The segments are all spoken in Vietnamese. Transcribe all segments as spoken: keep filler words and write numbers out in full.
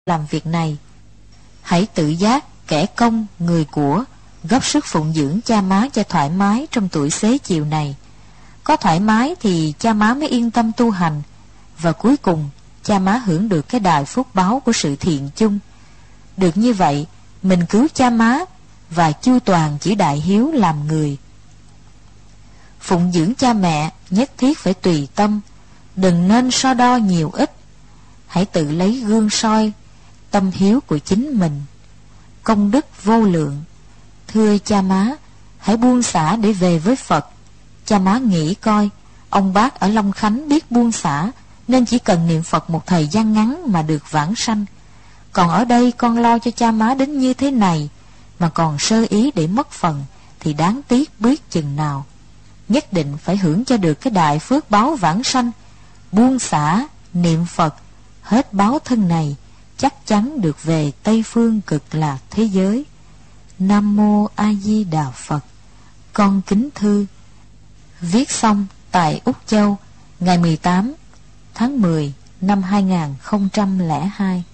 làm việc này. Hãy tự giác, kẻ công, người của, góp sức phụng dưỡng cha má cho thoải mái trong tuổi xế chiều này. Có thoải mái thì cha má mới yên tâm tu hành, và cuối cùng cha má hưởng được cái đài phúc báo của sự thiện chung. Được như vậy, mình cứu cha má và chu toàn chỉ đại hiếu làm người. Phụng dưỡng cha mẹ nhất thiết phải tùy tâm, đừng nên so đo nhiều ít. Hãy tự lấy gương soi tâm hiếu của chính mình. Công đức vô lượng. Thưa cha má, hãy buông xả để về với Phật. Cha má nghĩ coi, ông bác ở Long Khánh biết buông xả, nên chỉ cần niệm Phật một thời gian ngắn mà được vãng sanh. Còn ở đây con lo cho cha má đến như thế này, mà còn sơ ý để mất phần, thì đáng tiếc biết chừng nào. Nhất định phải hưởng cho được cái đại phước báo vãng sanh. Buông xả, niệm Phật, hết báo thân này, chắc chắn được về Tây Phương Cực Lạc thế giới. Nam Mô A Di Đà Phật. Con kính thư. Viết xong tại Úc Châu, ngày mười tám tháng mười năm hai nghìn không trăm lẻ hai.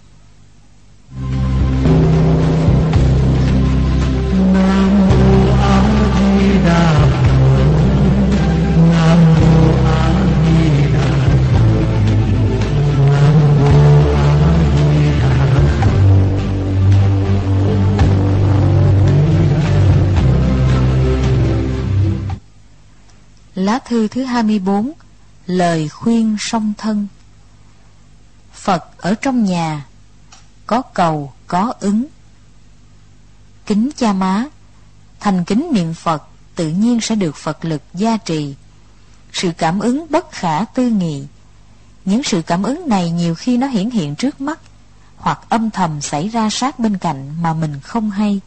Nam Mô A Di Đà Phật. Nam Mô A Di Đà Phật. Nam Mô A Di Đà Phật. Lá thư thứ hai mươi bốn. Lời khuyên song thân. Phật ở trong nhà, có cầu có ứng. Kính cha má, thành kính niệm Phật tự nhiên sẽ được Phật lực gia trì. Sự cảm ứng bất khả tư nghị. Những sự cảm ứng này nhiều khi nó hiển hiện trước mắt, hoặc âm thầm xảy ra sát bên cạnh mà mình không hay.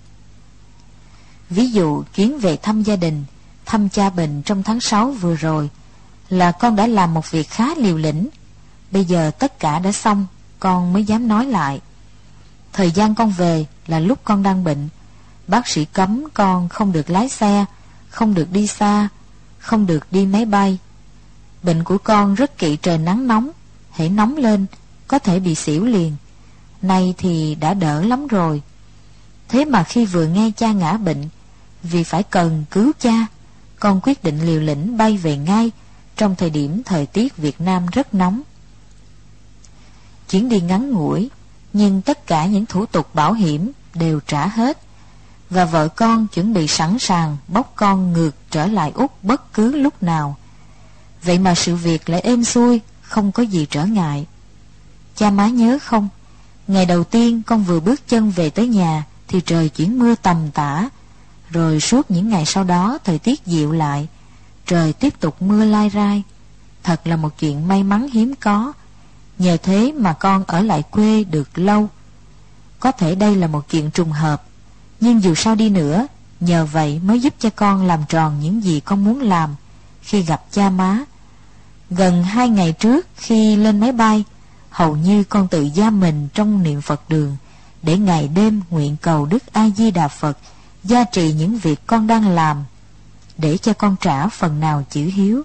Ví dụ chuyến về thăm gia đình, thăm cha bệnh trong tháng sáu vừa rồi, là con đã làm một việc khá liều lĩnh. Bây giờ tất cả đã xong, con mới dám nói lại. Thời gian con về là lúc con đang bệnh. Bác sĩ cấm con không được lái xe, không được đi xa, không được đi máy bay. Bệnh của con rất kỵ trời nắng nóng, hễ nóng lên có thể bị xỉu liền. Nay thì đã đỡ lắm rồi. Thế mà khi vừa nghe cha ngã bệnh, vì phải cần cứu cha, con quyết định liều lĩnh bay về ngay trong thời điểm thời tiết Việt Nam rất nóng. Chuyến đi ngắn ngủi, nhưng tất cả những thủ tục bảo hiểm đều trả hết, và vợ con chuẩn bị sẵn sàng bốc con ngược trở lại Úc bất cứ lúc nào. Vậy mà sự việc lại êm xuôi, không có gì trở ngại. Cha má nhớ không, ngày đầu tiên con vừa bước chân về tới nhà thì trời chuyển mưa tầm tã, rồi suốt những ngày sau đó thời tiết dịu lại, trời tiếp tục mưa lai rai. Thật là một chuyện may mắn hiếm có. Nhờ thế mà con ở lại quê được lâu. Có thể đây là một chuyện trùng hợp, nhưng dù sao đi nữa, nhờ vậy mới giúp cho con làm tròn những gì con muốn làm khi gặp cha má. Gần hai ngày trước khi lên máy bay, hầu như con tự giam mình trong niệm Phật đường, để ngày đêm nguyện cầu Đức A Di Đà Phật gia trì những việc con đang làm, để cho con trả phần nào chữ hiếu.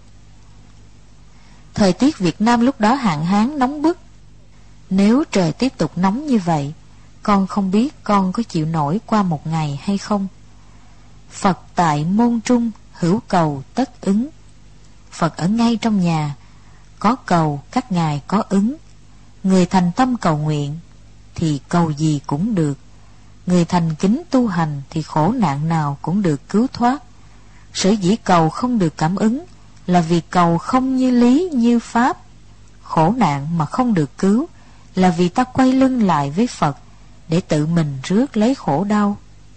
Thời tiết Việt Nam lúc đó hạn hán nóng bức. Nếu trời tiếp tục nóng như vậy, con không biết con có chịu nổi qua một ngày hay không. Phật tại môn trung, hữu cầu tất ứng. Phật ở ngay trong nhà, có cầu các ngài có ứng. Người thành tâm cầu nguyện thì cầu gì cũng được. Người thành kính tu hành thì khổ nạn nào cũng được cứu thoát. Sở dĩ cầu không được cảm ứng là vì cầu không như lý như pháp. Khổ nạn mà không được cứu là vì ta quay lưng lại với Phật để tự mình rước lấy khổ đau.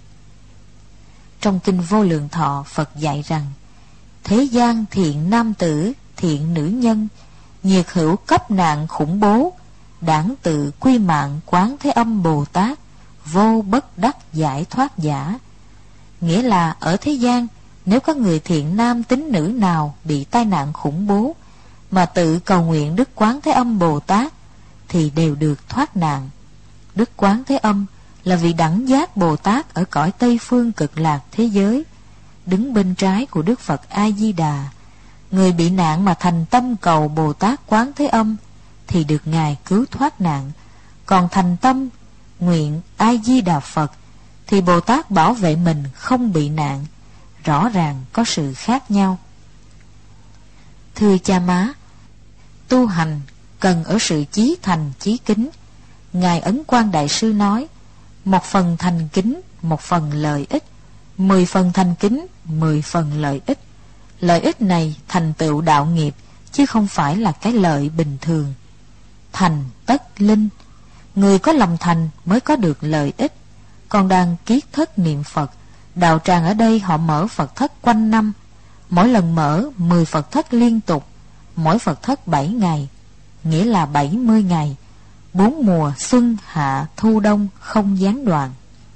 Trong kinh Vô Lượng Thọ, Phật dạy rằng: thế gian thiện nam tử, thiện nữ nhân, nhiệt hữu cấp nạn khủng bố, đảng tự quy mạng Quán Thế Âm Bồ Tát, vô bất đắc giải thoát giả. Nghĩa là ở thế gian, nếu có người thiện nam tín nữ nào bị tai nạn khủng bố mà tự cầu nguyện Đức Quán Thế Âm Bồ Tát thì đều được thoát nạn. Đức Quán Thế Âm là vị đẳng giác Bồ Tát ở cõi Tây Phương Cực Lạc thế giới, đứng bên trái của Đức Phật A Di Đà. Người bị nạn mà thành tâm cầu Bồ Tát Quán Thế Âm thì được ngài cứu thoát nạn, Còn thành tâm nguyện A Di Đà Phật thì Bồ Tát bảo vệ mình không bị nạn. Rõ ràng có sự khác nhau. Thưa cha má, tu hành cần ở sự chí thành chí kính. Ngài Ấn Quang Đại Sư nói, một phần thành kính, một phần lợi ích. Mười phần thành kính, mười phần lợi ích. Lợi ích này thành tựu đạo nghiệp, chứ không phải là cái lợi bình thường. Thành tất linh, người có lòng thành mới có được lợi ích. Con đang kiết thất niệm Phật. Đạo tràng ở đây họ mở Phật thất quanh năm. Mỗi lần mở mười Phật thất liên tục. Mỗi Phật thất bảy ngày, nghĩa là bảy mươi ngày. Bốn mùa xuân, hạ, thu, đông không gián đoạn.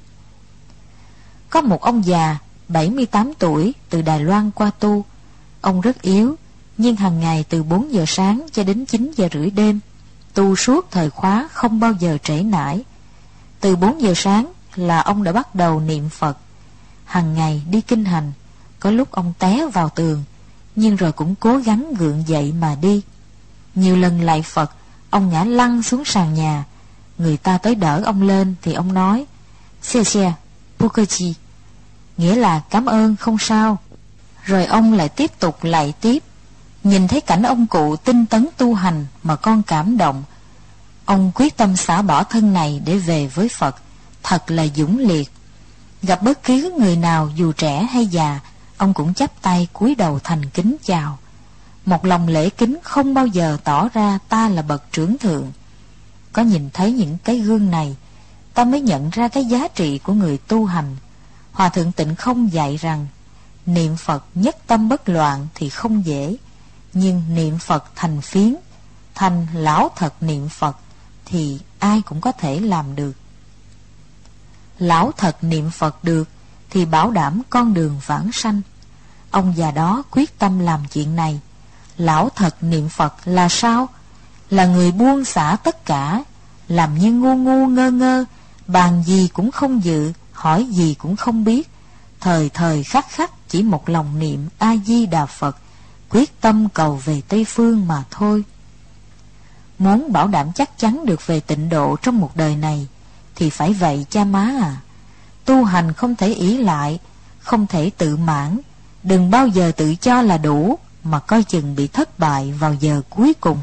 Có một ông già bảy mươi tám tuổi từ Đài Loan qua tu. Ông rất yếu, nhưng hàng ngày từ bốn giờ sáng cho đến chín giờ rưỡi đêm, tu suốt thời khóa không bao giờ trễ nải. Từ bốn giờ sáng là ông đã bắt đầu niệm Phật. Hàng ngày đi kinh hành, có lúc ông té vào tường, nhưng rồi cũng cố gắng gượng dậy mà đi. Nhiều lần lạy Phật, ông ngã lăn xuống sàn nhà. Người ta tới đỡ ông lên thì ông nói xie xie, Pukachi, nghĩa là cảm ơn, không sao. Rồi ông lại tiếp tục lạy tiếp. Nhìn thấy cảnh ông cụ tinh tấn tu hành mà con cảm động. Ông quyết tâm xả bỏ thân này để về với Phật. Thật là dũng liệt. Gặp bất cứ người nào dù trẻ hay già, ông cũng chắp tay cúi đầu thành kính chào. Một lòng lễ kính không bao giờ tỏ ra ta là bậc trưởng thượng. Có nhìn thấy những cái gương này, ta mới nhận ra cái giá trị của người tu hành. Hòa Thượng Tịnh Không dạy rằng, niệm Phật nhất tâm bất loạn thì không dễ, nhưng niệm Phật thành phiến, thành lão thật niệm Phật thì ai cũng có thể làm được. Lão thật niệm Phật được thì bảo đảm con đường vãng sanh. Ông già đó quyết tâm làm chuyện này. Lão thật niệm Phật là sao? Là người buông xả tất cả, làm như ngu ngu ngơ ngơ, bàn gì cũng không dự, hỏi gì cũng không biết, thời thời khắc khắc chỉ một lòng niệm A Di Đà Phật, quyết tâm cầu về Tây Phương mà thôi. Muốn bảo đảm chắc chắn được về tịnh độ trong một đời này thì phải vậy cha má à. Tu hành không thể ỷ lại, không thể tự mãn. Đừng bao giờ tự cho là đủ, mà coi chừng bị thất bại vào giờ cuối cùng.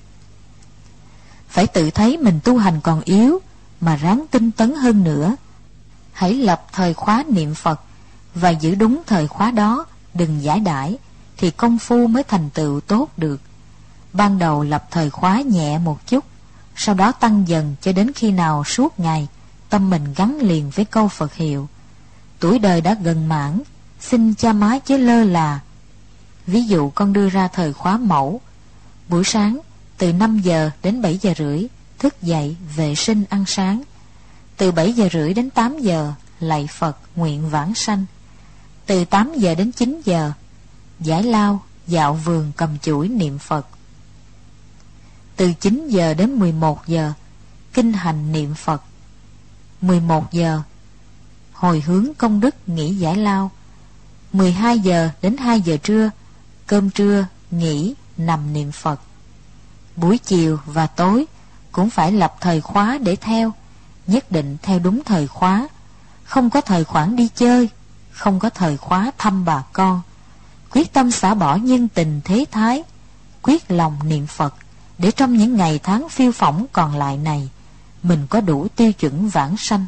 Phải tự thấy mình tu hành còn yếu, mà ráng tinh tấn hơn nữa. Hãy lập thời khóa niệm Phật, và giữ đúng thời khóa đó, đừng giải đãi, thì công phu mới thành tựu tốt được. Ban đầu lập thời khóa nhẹ một chút, sau đó tăng dần cho đến khi nào suốt ngày tâm mình gắn liền với câu Phật hiệu. Tuổi đời đã gần mãn, xin cha má chớ lơ là. Ví dụ con đưa ra thời khóa mẫu. Buổi sáng từ năm giờ đến bảy giờ rưỡi thức dậy vệ sinh ăn sáng. Từ bảy giờ rưỡi đến tám giờ lạy Phật nguyện vãng sanh. Từ tám giờ đến chín giờ giải lao, dạo vườn cầm chuỗi niệm Phật. Từ chín giờ đến mười một giờ kinh hành niệm Phật. Mười một giờ hồi hướng công đức nghỉ giải lao. Mười hai giờ đến hai giờ trưa cơm trưa nghỉ nằm niệm Phật. Buổi chiều và tối cũng phải lập thời khóa để theo, nhất định theo đúng thời khóa. Không có thời khoản đi chơi, không có thời khóa thăm bà con. Quyết tâm xả bỏ nhân tình thế thái, quyết lòng niệm Phật, để trong những ngày tháng phiêu phỏng còn lại này mình có đủ tiêu chuẩn vãng sanh.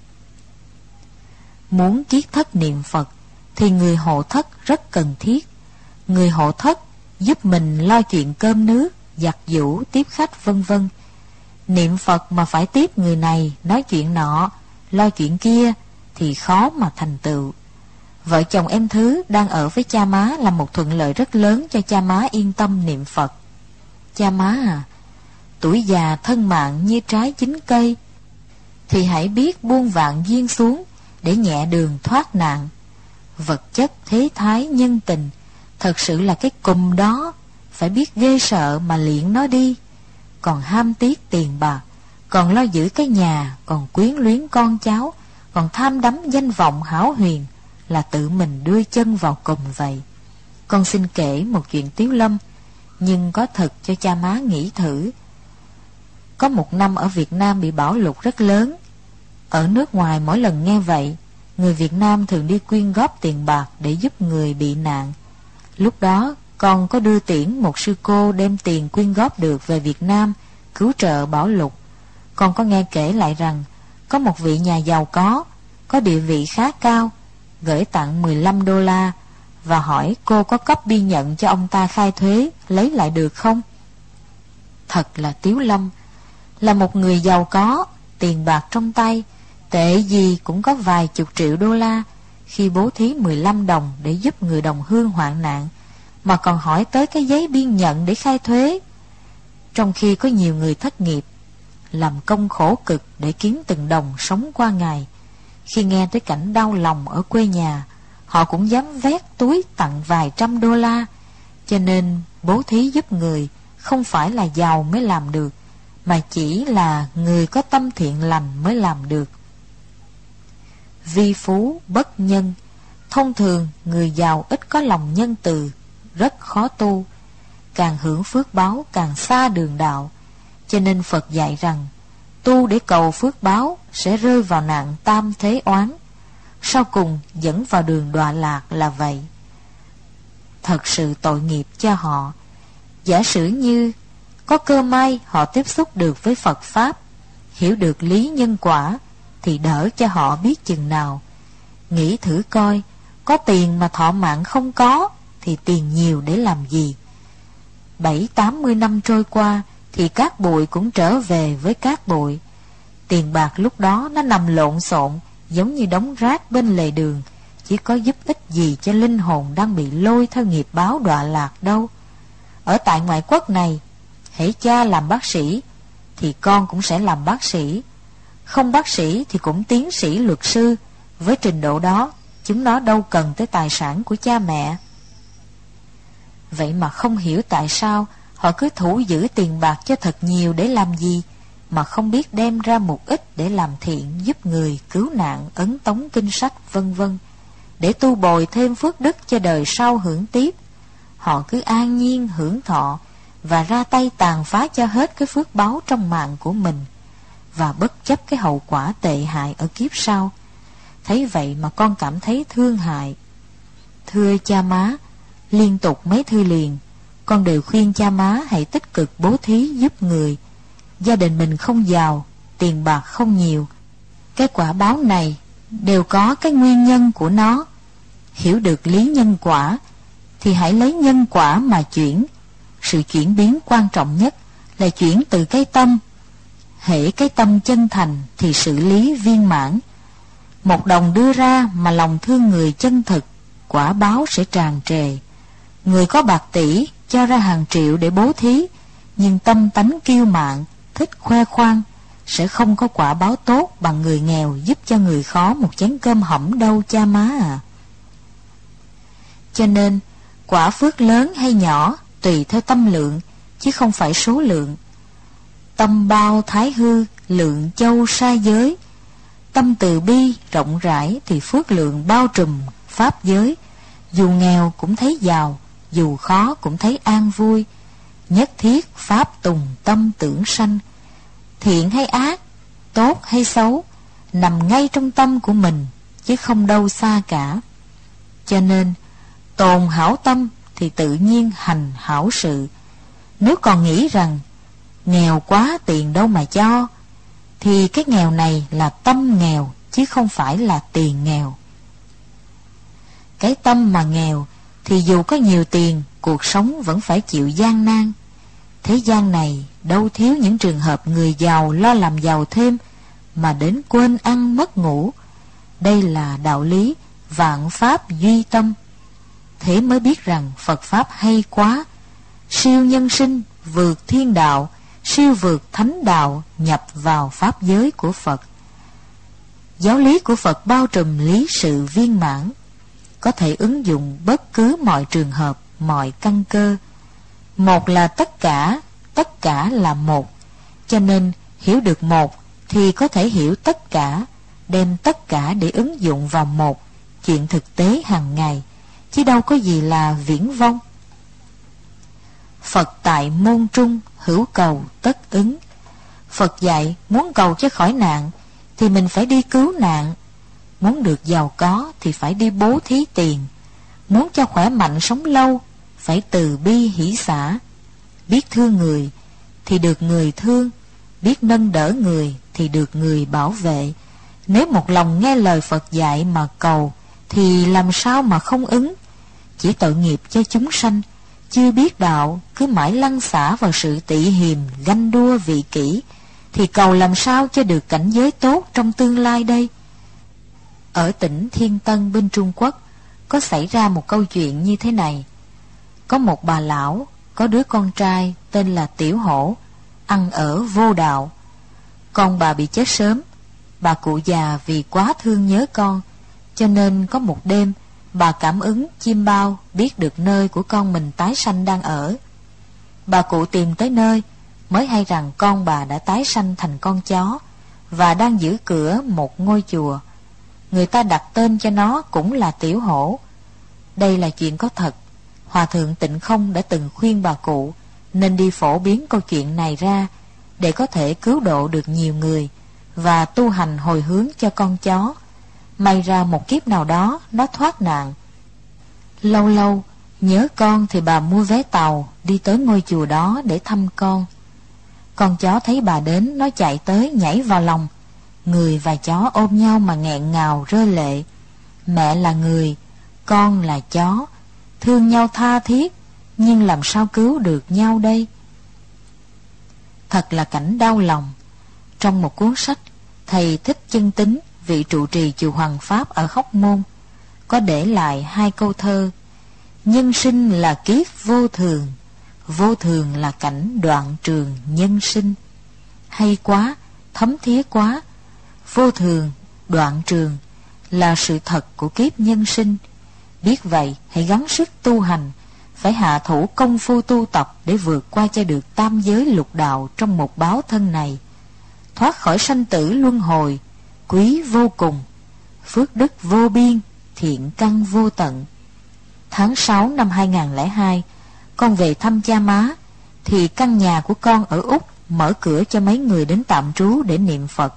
Muốn kiết thất niệm Phật thì người hộ thất rất cần thiết. Người hộ thất giúp mình lo chuyện cơm nước, giặt giũ, tiếp khách vân vân. Niệm Phật mà phải tiếp người này nói chuyện nọ, lo chuyện kia thì khó mà thành tựu. Vợ chồng em Thứ đang ở với cha má là một thuận lợi rất lớn cho cha má yên tâm niệm Phật. Cha má à, tuổi già thân mạng như trái chín cây, thì hãy biết buông vạn duyên xuống để nhẹ đường thoát nạn. Vật chất thế thái nhân tình thật sự là cái cùm đó, phải biết ghê sợ mà liệng nó đi. Còn ham tiếc tiền bạc, còn lo giữ cái nhà, còn quyến luyến con cháu, còn tham đắm danh vọng hão huyền, là tự mình đưa chân vào cùm vậy. Con xin kể một chuyện tiếu lâm, nhưng có thật cho cha má nghĩ thử. có một năm ở Việt Nam bị bão lụt rất lớn. Ở nước ngoài mỗi lần nghe vậy, người Việt Nam thường đi quyên góp tiền bạc để giúp người bị nạn. Lúc đó con có đưa tiễn một sư cô đem tiền quyên góp được về Việt Nam cứu trợ bão lụt. Con có nghe kể lại rằng có một vị nhà giàu có, có địa vị khá cao, gửi tặng mười lăm đô la và hỏi cô có cấp biên nhận cho ông ta khai thuế lấy lại được không? Thật là Tiếu Lâm, là một người giàu có, tiền bạc trong tay, tệ gì cũng có vài chục triệu đô la, khi bố thí mười lăm đồng để giúp người đồng hương hoạn nạn, mà còn hỏi tới cái giấy biên nhận để khai thuế. Trong khi có nhiều người thất nghiệp, làm công khổ cực để kiếm từng đồng sống qua ngày, khi nghe tới cảnh đau lòng ở quê nhà, họ cũng dám vét túi tặng vài trăm đô la. Cho nên bố thí giúp người không phải là giàu mới làm được, mà chỉ là người có tâm thiện lành mới làm được. Vi phú bất nhân, thông thường người giàu ít có lòng nhân từ, rất khó tu. Càng hưởng phước báo càng xa đường đạo. Cho nên Phật dạy rằng tu để cầu phước báo sẽ rơi vào nạn tam thế oán, sau cùng dẫn vào đường đọa lạc là vậy. Thật sự tội nghiệp cho họ. Giả sử như có cơ may họ tiếp xúc được với Phật Pháp, hiểu được lý nhân quả, thì đỡ cho họ biết chừng nào. Nghĩ thử coi, có tiền mà thọ mạng không có, thì tiền nhiều để làm gì? Bảy tám mươi năm trôi qua, thì cát bụi cũng trở về với cát bụi. Tiền bạc lúc đó nó nằm lộn xộn, giống như đống rác bên lề đường, chỉ có giúp ích gì cho linh hồn đang bị lôi theo nghiệp báo đọa lạc đâu. Ở tại ngoại quốc này, hễ cha làm bác sĩ, thì con cũng sẽ làm bác sĩ. Không bác sĩ thì cũng tiến sĩ luật sư. Với trình độ đó, chúng nó đâu cần tới tài sản của cha mẹ. Vậy mà không hiểu tại sao họ cứ thủ giữ tiền bạc cho thật nhiều để làm gì, mà không biết đem ra một ít để làm thiện, giúp người, cứu nạn, ấn tống kinh sách, vân vân, để tu bồi thêm phước đức cho đời sau hưởng tiếp. Họ cứ an nhiên hưởng thọ và ra tay tàn phá cho hết cái phước báu trong mạng của mình, và bất chấp cái hậu quả tệ hại ở kiếp sau. Thấy vậy mà con cảm thấy thương hại. Thưa cha má, liên tục mấy thư liền, con đều khuyên cha má hãy tích cực bố thí giúp người. Gia đình mình không giàu, tiền bạc không nhiều. Cái quả báo này đều có cái nguyên nhân của nó. Hiểu được lý nhân quả, thì hãy lấy nhân quả mà chuyển. Sự chuyển biến quan trọng nhất là chuyển từ cái tâm. Hễ cái tâm chân thành thì xử lý viên mãn. Một đồng đưa ra mà lòng thương người chân thực, quả báo sẽ tràn trề. Người có bạc tỷ cho ra hàng triệu để bố thí, nhưng tâm tánh kiêu mạn, thích khoe khoang, sẽ không có quả báo tốt bằng người nghèo giúp cho người khó một chén cơm hẩm đâu cha má à. Cho nên quả phước lớn hay nhỏ tùy theo tâm lượng, chứ không phải số lượng. Tâm bao thái hư, lượng châu sa giới. Tâm từ bi rộng rãi thì phước lượng bao trùm pháp giới. Dù nghèo cũng thấy giàu, dù khó cũng thấy an vui. Nhất thiết pháp tùng tâm tưởng sanh. Thiện hay ác, tốt hay xấu, nằm ngay trong tâm của mình, chứ không đâu xa cả. Cho nên tồn hảo tâm thì tự nhiên hành hảo sự. Nếu còn nghĩ rằng nghèo quá tiền đâu mà cho, thì cái nghèo này là tâm nghèo, chứ không phải là tiền nghèo. Cái tâm mà nghèo thì dù có nhiều tiền, cuộc sống vẫn phải chịu gian nan. Thế gian này đâu thiếu những trường hợp người giàu lo làm giàu thêm, mà đến quên ăn mất ngủ. Đây là đạo lý vạn pháp duy tâm. Thế mới biết rằng Phật Pháp hay quá, siêu nhân sinh, vượt thiên đạo, siêu vượt thánh đạo, nhập vào pháp giới của Phật. Giáo lý của Phật bao trùm lý sự viên mãn, có thể ứng dụng bất cứ mọi trường hợp, mọi căn cơ. Một là tất cả, tất cả là một. Cho nên hiểu được một thì có thể hiểu tất cả, đem tất cả để ứng dụng vào một, chuyện thực tế hàng ngày, chứ đâu có gì là viển vông. Phật tại môn trung, hữu cầu tất ứng. Phật dạy muốn cầu cho khỏi nạn thì mình phải đi cứu nạn. Muốn được giàu có thì phải đi bố thí tiền. Muốn cho khỏe mạnh sống lâu phải từ bi hỷ xả. Biết thương người thì được người thương, biết nâng đỡ người thì được người bảo vệ. Nếu một lòng nghe lời Phật dạy mà cầu thì làm sao mà không ứng. Chỉ tội nghiệp cho chúng sanh chưa biết đạo, cứ mãi lăn xả vào sự tị hiềm, ganh đua vị kỷ, thì cầu làm sao cho được cảnh giới tốt trong tương lai đây. Ở tỉnh Thiên Tân bên Trung Quốc có xảy ra một câu chuyện như thế này. Có một bà lão có đứa con trai tên là Tiểu Hổ, ăn ở vô đạo. Con bà bị chết sớm. Bà cụ già vì quá thương nhớ con, cho nên có một đêm bà cảm ứng chim bao biết được nơi của con mình tái sanh đang ở. Bà cụ tìm tới nơi mới hay rằng con bà đã tái sanh thành con chó và đang giữ cửa một ngôi chùa. Người ta đặt tên cho nó cũng là Tiểu Hổ. Đây là chuyện có thật. Hòa thượng Tịnh Không đã từng khuyên bà cụ nên đi phổ biến câu chuyện này ra để có thể cứu độ được nhiều người và tu hành hồi hướng cho con chó. May ra một kiếp nào đó nó thoát nạn. Lâu lâu nhớ con thì bà mua vé tàu đi tới ngôi chùa đó để thăm con. Con chó thấy bà đến, nó chạy tới nhảy vào lòng. Người và chó ôm nhau mà nghẹn ngào rơi lệ. Mẹ là người, con là chó, thương nhau tha thiết, nhưng làm sao cứu được nhau đây? Thật là cảnh đau lòng. Trong một cuốn sách, thầy Thích Chân Tín, vị trụ trì chùa Hoằng Pháp ở Hóc Môn, có để lại hai câu thơ: nhân sinh là kiếp vô thường, vô thường là cảnh đoạn trường nhân sinh. Hay quá, thấm thía quá. Vô thường, đoạn trường là sự thật của kiếp nhân sinh. Biết vậy, hãy gắng sức tu hành, phải hạ thủ công phu tu tập để vượt qua cho được tam giới lục đạo trong một báo thân này. Thoát khỏi sanh tử luân hồi, quý vô cùng, phước đức vô biên, thiện căn vô tận. Tháng sáu năm hai nghìn không trăm lẻ hai, con về thăm cha má, thì căn nhà của con ở Úc mở cửa cho mấy người đến tạm trú để niệm Phật.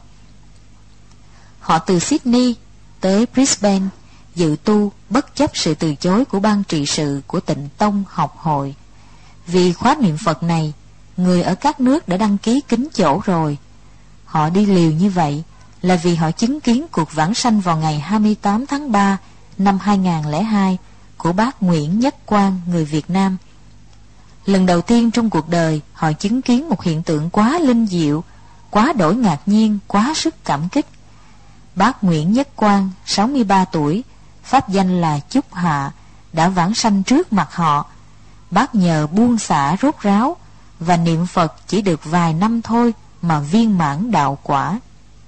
Họ từ Sydney tới Brisbane dự tu bất chấp sự từ chối của ban trị sự của Tịnh Tông học hội. Vì khóa niệm Phật này, người ở các nước đã đăng ký kín chỗ rồi. Họ đi liều như vậy là vì họ chứng kiến cuộc vãng sanh vào ngày hai mươi tám tháng ba năm hai nghìn không trăm lẻ hai của bác Nguyễn Nhất Quang, người Việt Nam. Lần đầu tiên trong cuộc đời, họ chứng kiến một hiện tượng quá linh diệu, quá đổi ngạc nhiên, quá sức cảm kích. Bác Nguyễn Nhất Quang, sáu mươi ba tuổi, pháp danh là Chúc Hạ, đã vãng sanh trước mặt họ. Bác nhờ buông xả rốt ráo và niệm Phật chỉ được vài năm thôi mà viên mãn đạo quả.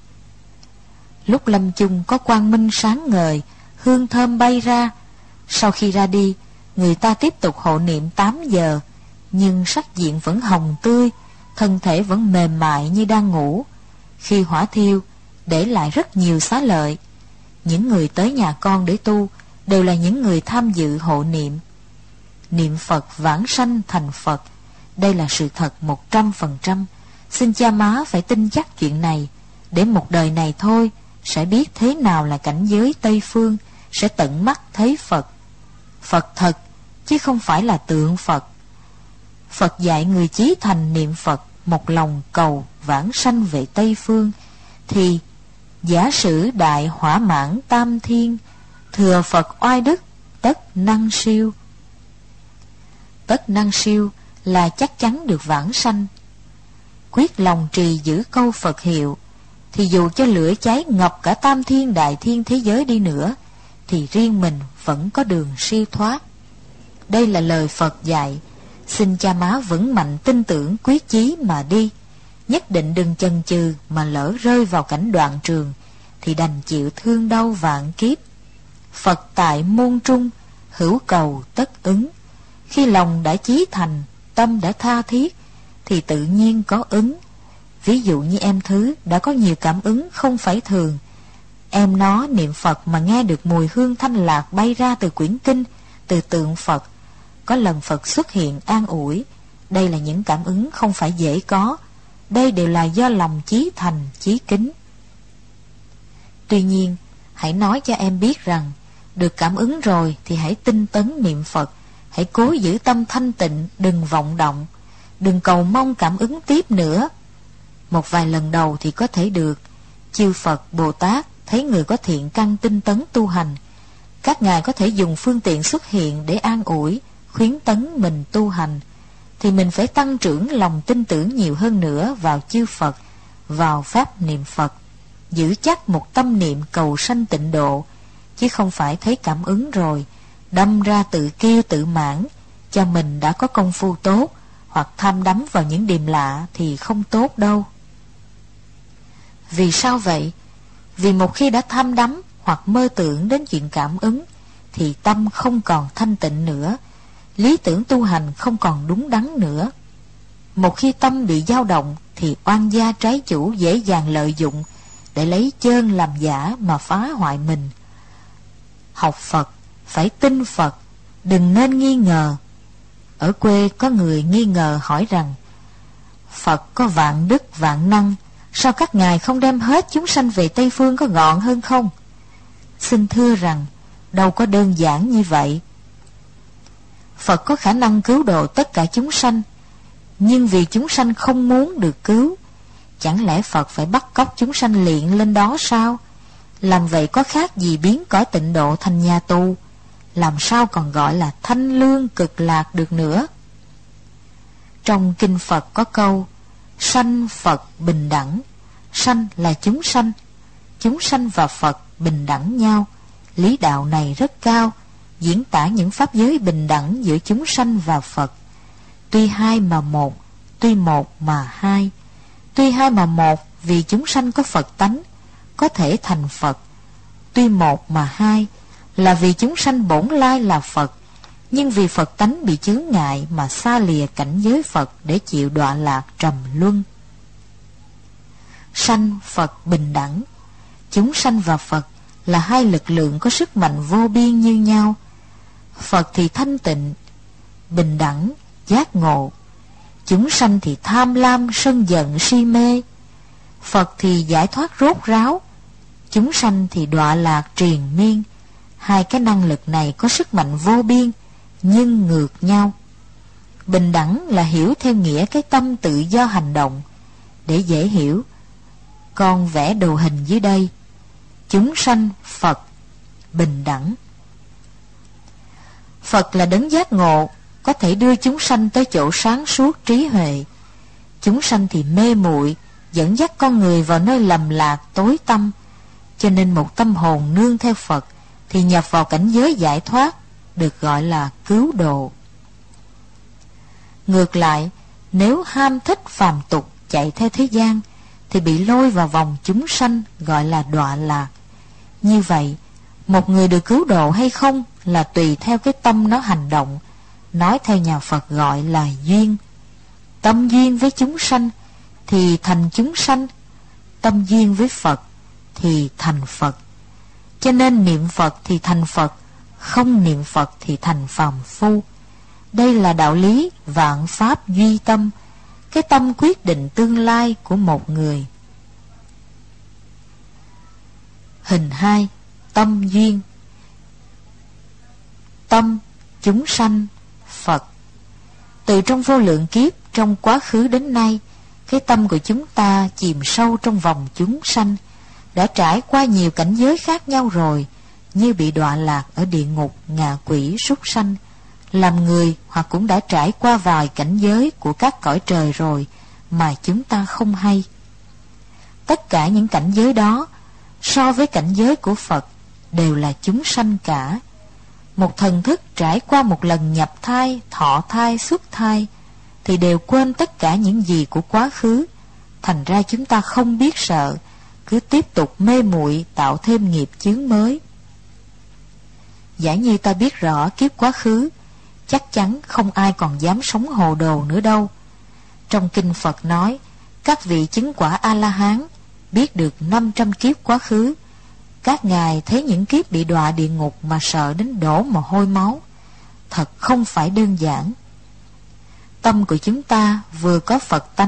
Lúc lâm chung có quang minh sáng ngời, hương thơm bay ra. Sau khi ra đi, người ta tiếp tục hộ niệm tám giờ, nhưng sắc diện vẫn hồng tươi, thân thể vẫn mềm mại như đang ngủ. Khi hỏa thiêu, để lại rất nhiều xá lợi. Những người tới nhà con để tu đều là những người tham dự hộ niệm. Niệm Phật vãng sanh thành Phật, đây là sự thật một trăm phần trăm. Xin cha má phải tin chắc chuyện này, để một đời này thôi sẽ biết thế nào là cảnh giới Tây Phương, sẽ tận mắt thấy Phật. Phật thật, chứ không phải là tượng Phật. Phật dạy người chí thành niệm Phật, một lòng cầu vãng sanh về Tây Phương, thì giả sử đại hỏa mãn tam thiên, thừa Phật oai đức, tất năng siêu. Tất năng siêu là chắc chắn được vãng sanh. Quyết lòng trì giữ câu Phật hiệu, thì dù cho lửa cháy ngập cả tam thiên đại thiên thế giới đi nữa, thì riêng mình vẫn có đường siêu thoát. Đây là lời Phật dạy. Xin cha má vững mạnh tin tưởng quyết chí mà đi. Nhất định đừng chần chừ mà lỡ rơi vào cảnh đoạn trường, thì đành chịu thương đau vạn kiếp. Phật tại môn trung, hữu cầu tất ứng. Khi lòng đã chí thành, tâm đã tha thiết, thì tự nhiên có ứng. Ví dụ như em Thứ đã có nhiều cảm ứng không phải thường. Em nó niệm Phật mà nghe được mùi hương thanh lạc bay ra từ quyển kinh, từ tượng Phật. Có lần Phật xuất hiện an ủi. Đây là những cảm ứng không phải dễ có. đây đều là do lòng chí thành, chí kính. Tuy nhiên, hãy nói cho em biết rằng, được cảm ứng rồi thì hãy tinh tấn niệm Phật, hãy cố giữ tâm thanh tịnh, đừng vọng động, đừng cầu mong cảm ứng tiếp nữa. Một vài lần đầu thì có thể được. Chư Phật, Bồ Tát thấy người có thiện căn tinh tấn tu hành, các ngài có thể dùng phương tiện xuất hiện để an ủi, khuyến tấn mình tu hành, thì mình phải tăng trưởng lòng tin tưởng nhiều hơn nữa vào chư Phật, vào pháp niệm Phật, giữ chắc một tâm niệm cầu sanh tịnh độ, chứ không phải thấy cảm ứng rồi đâm ra tự kiêu tự mãn cho mình đã có công phu tốt, hoặc tham đắm vào những điềm lạ thì không tốt đâu. Vì sao vậy? Vì một khi đã tham đắm hoặc mơ tưởng đến chuyện cảm ứng thì tâm không còn thanh tịnh nữa, lý tưởng tu hành không còn đúng đắn nữa. Một khi tâm bị dao động thì oan gia trái chủ dễ dàng lợi dụng để lấy chơn làm giả mà phá hoại mình. Học Phật phải tin Phật, đừng nên nghi ngờ. Ở quê có người nghi ngờ hỏi rằng, Phật có vạn đức vạn năng, sao các ngài không đem hết chúng sanh về Tây Phương có gọn hơn không? Xin thưa rằng, đâu có đơn giản như vậy. Phật có khả năng cứu độ tất cả chúng sanh, nhưng vì chúng sanh không muốn được cứu, chẳng lẽ Phật phải bắt cóc chúng sanh liệng lên đó sao? Làm vậy có khác gì biến cõi tịnh độ thành nhà tù? Làm sao còn gọi là thanh lương cực lạc được nữa? Trong kinh Phật có câu, sanh Phật bình đẳng. Sanh là chúng sanh, chúng sanh và Phật bình đẳng nhau. Lý đạo này rất cao, diễn tả những pháp giới bình đẳng giữa chúng sanh và Phật. Tuy hai mà một, tuy một mà hai. Tuy hai mà một vì chúng sanh có Phật tánh, có thể thành Phật. Tuy một mà hai là vì chúng sanh bổn lai là Phật, nhưng vì Phật tánh bị chướng ngại mà xa lìa cảnh giới Phật để chịu đọa lạc trầm luân. Sanh Phật bình đẳng. Chúng sanh và Phật là hai lực lượng có sức mạnh vô biên như nhau. Phật thì thanh tịnh, bình đẳng, giác ngộ. Chúng sanh thì tham lam, sân giận, si mê. Phật thì giải thoát rốt ráo, chúng sanh thì đọa lạc triền miên. Hai cái năng lực này có sức mạnh vô biên, nhưng ngược nhau. Bình đẳng là hiểu theo nghĩa cái tâm tự do hành động. Để dễ hiểu, con vẽ đồ hình dưới đây. Chúng sanh, Phật, bình đẳng. Phật là đấng giác ngộ, có thể đưa chúng sanh tới chỗ sáng suốt trí huệ. Chúng sanh thì mê muội, dẫn dắt con người vào nơi lầm lạc tối tăm. Cho nên một tâm hồn nương theo Phật thì nhập vào cảnh giới giải thoát, được gọi là cứu độ. Ngược lại, nếu ham thích phàm tục chạy theo thế gian thì bị lôi vào vòng chúng sanh, gọi là đọa lạc. Như vậy, một người được cứu độ hay không là tùy theo cái tâm nó hành động, nói theo nhà Phật gọi là duyên. Tâm duyên với chúng sanh thì thành chúng sanh, tâm duyên với Phật thì thành Phật. Cho nên niệm Phật thì thành Phật, không niệm Phật thì thành phàm phu. Đây là đạo lý vạn pháp duy tâm, cái tâm quyết định tương lai của một người. Hình hai, tâm duyên. Tâm, chúng sanh, Phật. Từ trong vô lượng kiếp, trong quá khứ đến nay, cái tâm của chúng ta chìm sâu trong vòng chúng sanh, đã trải qua nhiều cảnh giới khác nhau rồi, như bị đọa lạc ở địa ngục, ngạ quỷ, súc sanh. Làm người hoặc cũng đã trải qua vài cảnh giới của các cõi trời rồi mà chúng ta không hay. Tất cả những cảnh giới đó so với cảnh giới của Phật đều là chúng sanh cả. Một thần thức trải qua một lần nhập thai, thọ thai, xuất thai thì đều quên tất cả những gì của quá khứ. Thành ra chúng ta không biết sợ, cứ tiếp tục mê muội tạo thêm nghiệp chướng mới. Giả như ta biết rõ kiếp quá khứ, chắc chắn không ai còn dám sống hồ đồ nữa đâu. Trong kinh Phật nói, các vị chứng quả A-la-hán biết được năm trăm kiếp quá khứ. Các ngài thấy những kiếp bị đọa địa ngục mà sợ đến đổ mồ hôi máu. Thật không phải đơn giản. Tâm của chúng ta vừa có Phật tánh,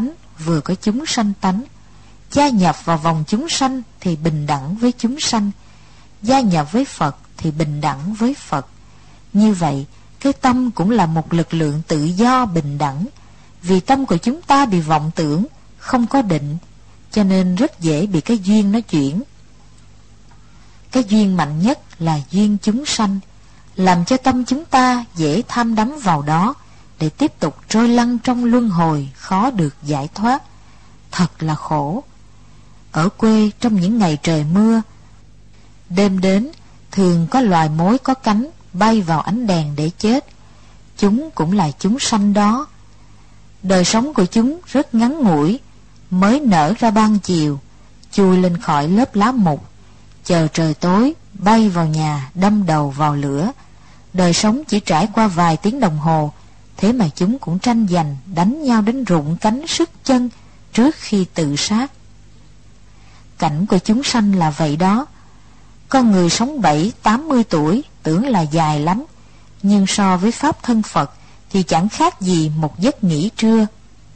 vừa có chúng sanh tánh. Gia nhập vào vòng chúng sanh thì bình đẳng với chúng sanh, gia nhập với Phật thì bình đẳng với Phật. Như vậy, cái tâm cũng là một lực lượng tự do bình đẳng. Vì tâm của chúng ta bị vọng tưởng, không có định, cho nên rất dễ bị cái duyên nó chuyển. Cái duyên mạnh nhất là duyên chúng sanh, làm cho tâm chúng ta dễ tham đắm vào đó, để tiếp tục trôi lăn trong luân hồi khó được giải thoát. Thật là khổ. Ở quê trong những ngày trời mưa, đêm đến thường có loài mối có cánh bay vào ánh đèn để chết. Chúng cũng là chúng sanh đó. Đời sống của chúng rất ngắn ngủi, mới nở ra ban chiều, chui lên khỏi lớp lá mục, chờ trời tối bay vào nhà đâm đầu vào lửa. Đời sống chỉ trải qua vài tiếng đồng hồ, thế mà chúng cũng tranh giành đánh nhau đến rụng cánh sức chân trước khi tự sát. Cảnh của chúng sanh là vậy đó. Con người sống bảy, tám mươi tuổi tưởng là dài lắm, nhưng so với pháp thân Phật thì chẳng khác gì một giấc nghỉ trưa.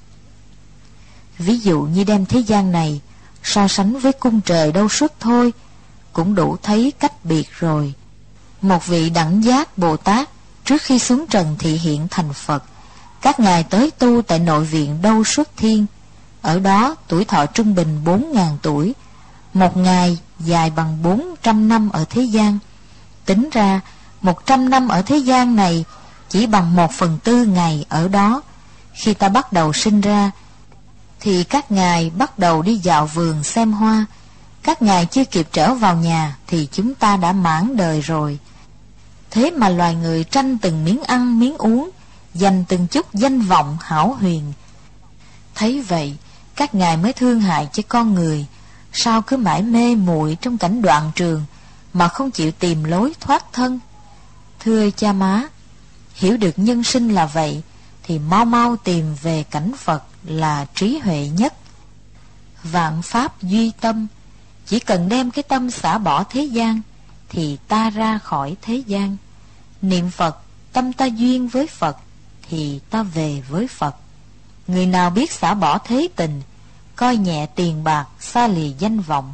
Ví dụ như đem thế gian này so sánh với cung trời đâu suốt thôi, cũng đủ thấy cách biệt rồi. Một vị Đẳng Giác Bồ Tát trước khi xuống trần thị hiện thành Phật, các ngài tới tu tại nội viện Đâu Xuất Thiên. Ở đó tuổi thọ trung bình bốn ngàn tuổi, một ngày dài bằng bốn trăm năm ở thế gian. Tính ra một trăm năm ở thế gian này chỉ bằng một phần tư ngày ở đó. Khi ta bắt đầu sinh ra thì các ngài bắt đầu đi dạo vườn xem hoa. Các ngài chưa kịp trở vào nhà thì chúng ta đã mãn đời rồi. Thế mà loài người tranh từng miếng ăn miếng uống, giành từng chút danh vọng hão huyền. Thấy vậy, các ngài mới thương hại cho con người, sao cứ mãi mê muội trong cảnh đoạn trường mà không chịu tìm lối thoát thân. Thưa cha má, hiểu được nhân sinh là vậy thì mau mau tìm về cảnh Phật là trí huệ nhất. Vạn pháp duy tâm, chỉ cần đem cái tâm xả bỏ thế gian thì ta ra khỏi thế gian. Niệm Phật, tâm ta duyên với Phật thì ta về với Phật. Người nào biết xả bỏ thế tình, coi nhẹ tiền bạc, xa lìa danh vọng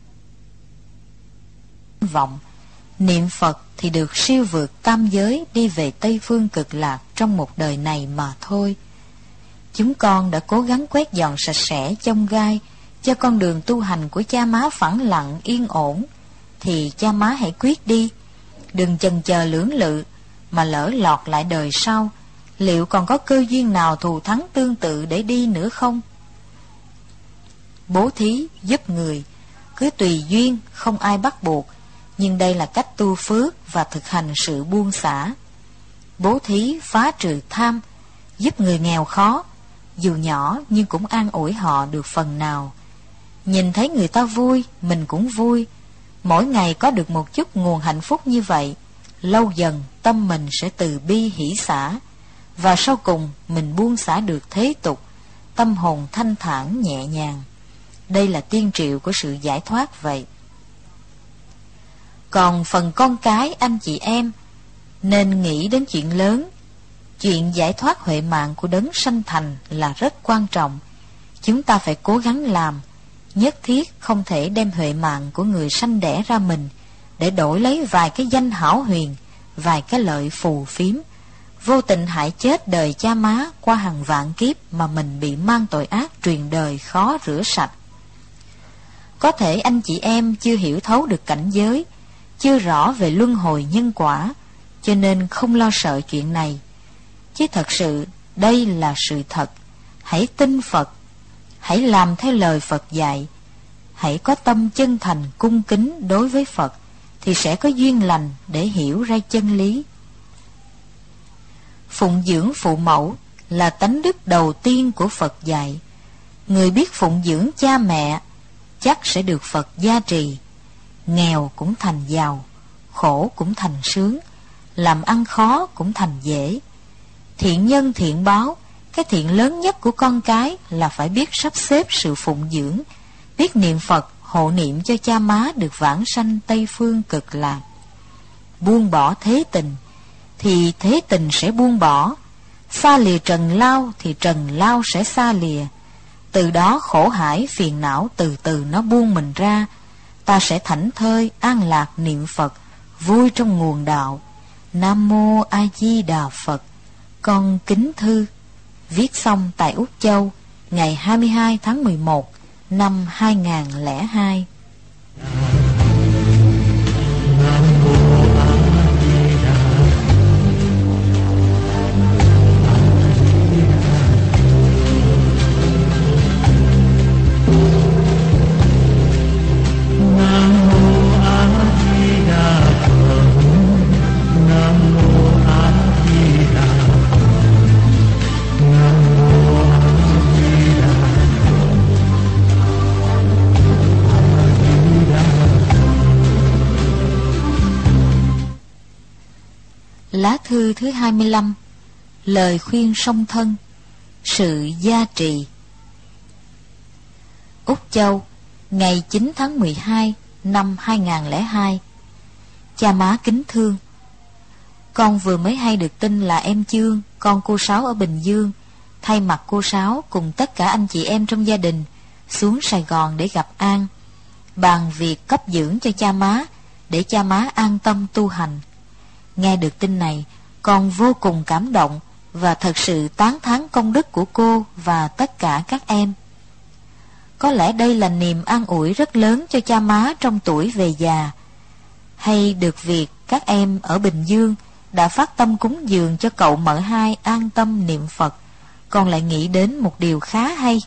vọng niệm Phật thì được siêu vượt tam giới, đi về Tây Phương Cực Lạc trong một đời này mà thôi. Chúng con đã cố gắng quét dọn sạch sẽ chông gai cho con đường tu hành của cha má phẳng lặng yên ổn, thì cha má hãy quyết đi, đừng chần chờ lưỡng lự mà lỡ lọt lại đời sau, liệu còn có cơ duyên nào thù thắng tương tự để đi nữa không? Bố thí giúp người cứ tùy duyên, không ai bắt buộc, nhưng đây là cách tu phước và thực hành sự buông xả. Bố thí phá trừ tham, giúp người nghèo khó, dù nhỏ nhưng cũng an ủi họ được phần nào. Nhìn thấy người ta vui, mình cũng vui. Mỗi ngày có được một chút nguồn hạnh phúc như vậy, lâu dần tâm mình sẽ từ bi hỷ xả, và sau cùng mình buông xả được thế tục, tâm hồn thanh thản nhẹ nhàng. Đây là tiên triệu của sự giải thoát vậy. Còn phần con cái, anh chị em, nên nghĩ đến chuyện lớn. Chuyện giải thoát huệ mạng của đấng sanh thành là rất quan trọng. Chúng ta phải cố gắng làm. Nhất thiết không thể đem huệ mạng của người sanh đẻ ra mình để đổi lấy vài cái danh hão huyền, vài cái lợi phù phiếm, vô tình hại chết đời cha má qua hàng vạn kiếp mà mình bị mang tội ác truyền đời khó rửa sạch. Có thể anh chị em chưa hiểu thấu được cảnh giới, chưa rõ về luân hồi nhân quả, cho nên không lo sợ chuyện này. Chứ thật sự đây là sự thật. Hãy tin Phật, hãy làm theo lời Phật dạy, hãy có tâm chân thành cung kính đối với Phật, thì sẽ có duyên lành để hiểu ra chân lý. Phụng dưỡng phụ mẫu là tánh đức đầu tiên của Phật dạy. Người biết phụng dưỡng cha mẹ chắc sẽ được Phật gia trì. Nghèo cũng thành giàu, khổ cũng thành sướng, làm ăn khó cũng thành dễ. Thiện nhân thiện báo, cái thiện lớn nhất của con cái là phải biết sắp xếp sự phụng dưỡng, biết niệm Phật hộ niệm cho cha má được vãng sanh Tây Phương Cực Lạc. Buông bỏ thế tình thì thế tình sẽ buông bỏ, xa lìa trần lao thì trần lao sẽ xa lìa. Từ đó khổ hải phiền não từ từ nó buông mình ra. Ta sẽ thảnh thơi an lạc niệm Phật, vui trong nguồn đạo. Nam Mô A Di Đà Phật. Con kính thư. Viết xong tại Úc Châu ngày hai mươi hai tháng mười một năm hai nghìn không trăm lẻ hai. Lá thư thứ hai mươi lăm. Lời khuyên song thân. Sự gia trì. Úc Châu, ngày chín tháng mười hai năm hai nghìn không trăm lẻ hai. Cha má kính thương, con vừa mới hay được tin là em Chương, con cô Sáu ở Bình Dương, thay mặt cô Sáu cùng tất cả anh chị em trong gia đình xuống Sài Gòn để gặp An, bàn việc cấp dưỡng cho cha má, để cha má an tâm tu hành. Nghe được tin này, con vô cùng cảm động và thật sự tán thán công đức của cô và tất cả các em. Có lẽ đây là niềm an ủi rất lớn cho cha má trong tuổi về già. Hay được việc các em ở Bình Dương đã phát tâm cúng dường cho cậu Mợ Hai an tâm niệm Phật, con lại nghĩ đến một điều khá hay.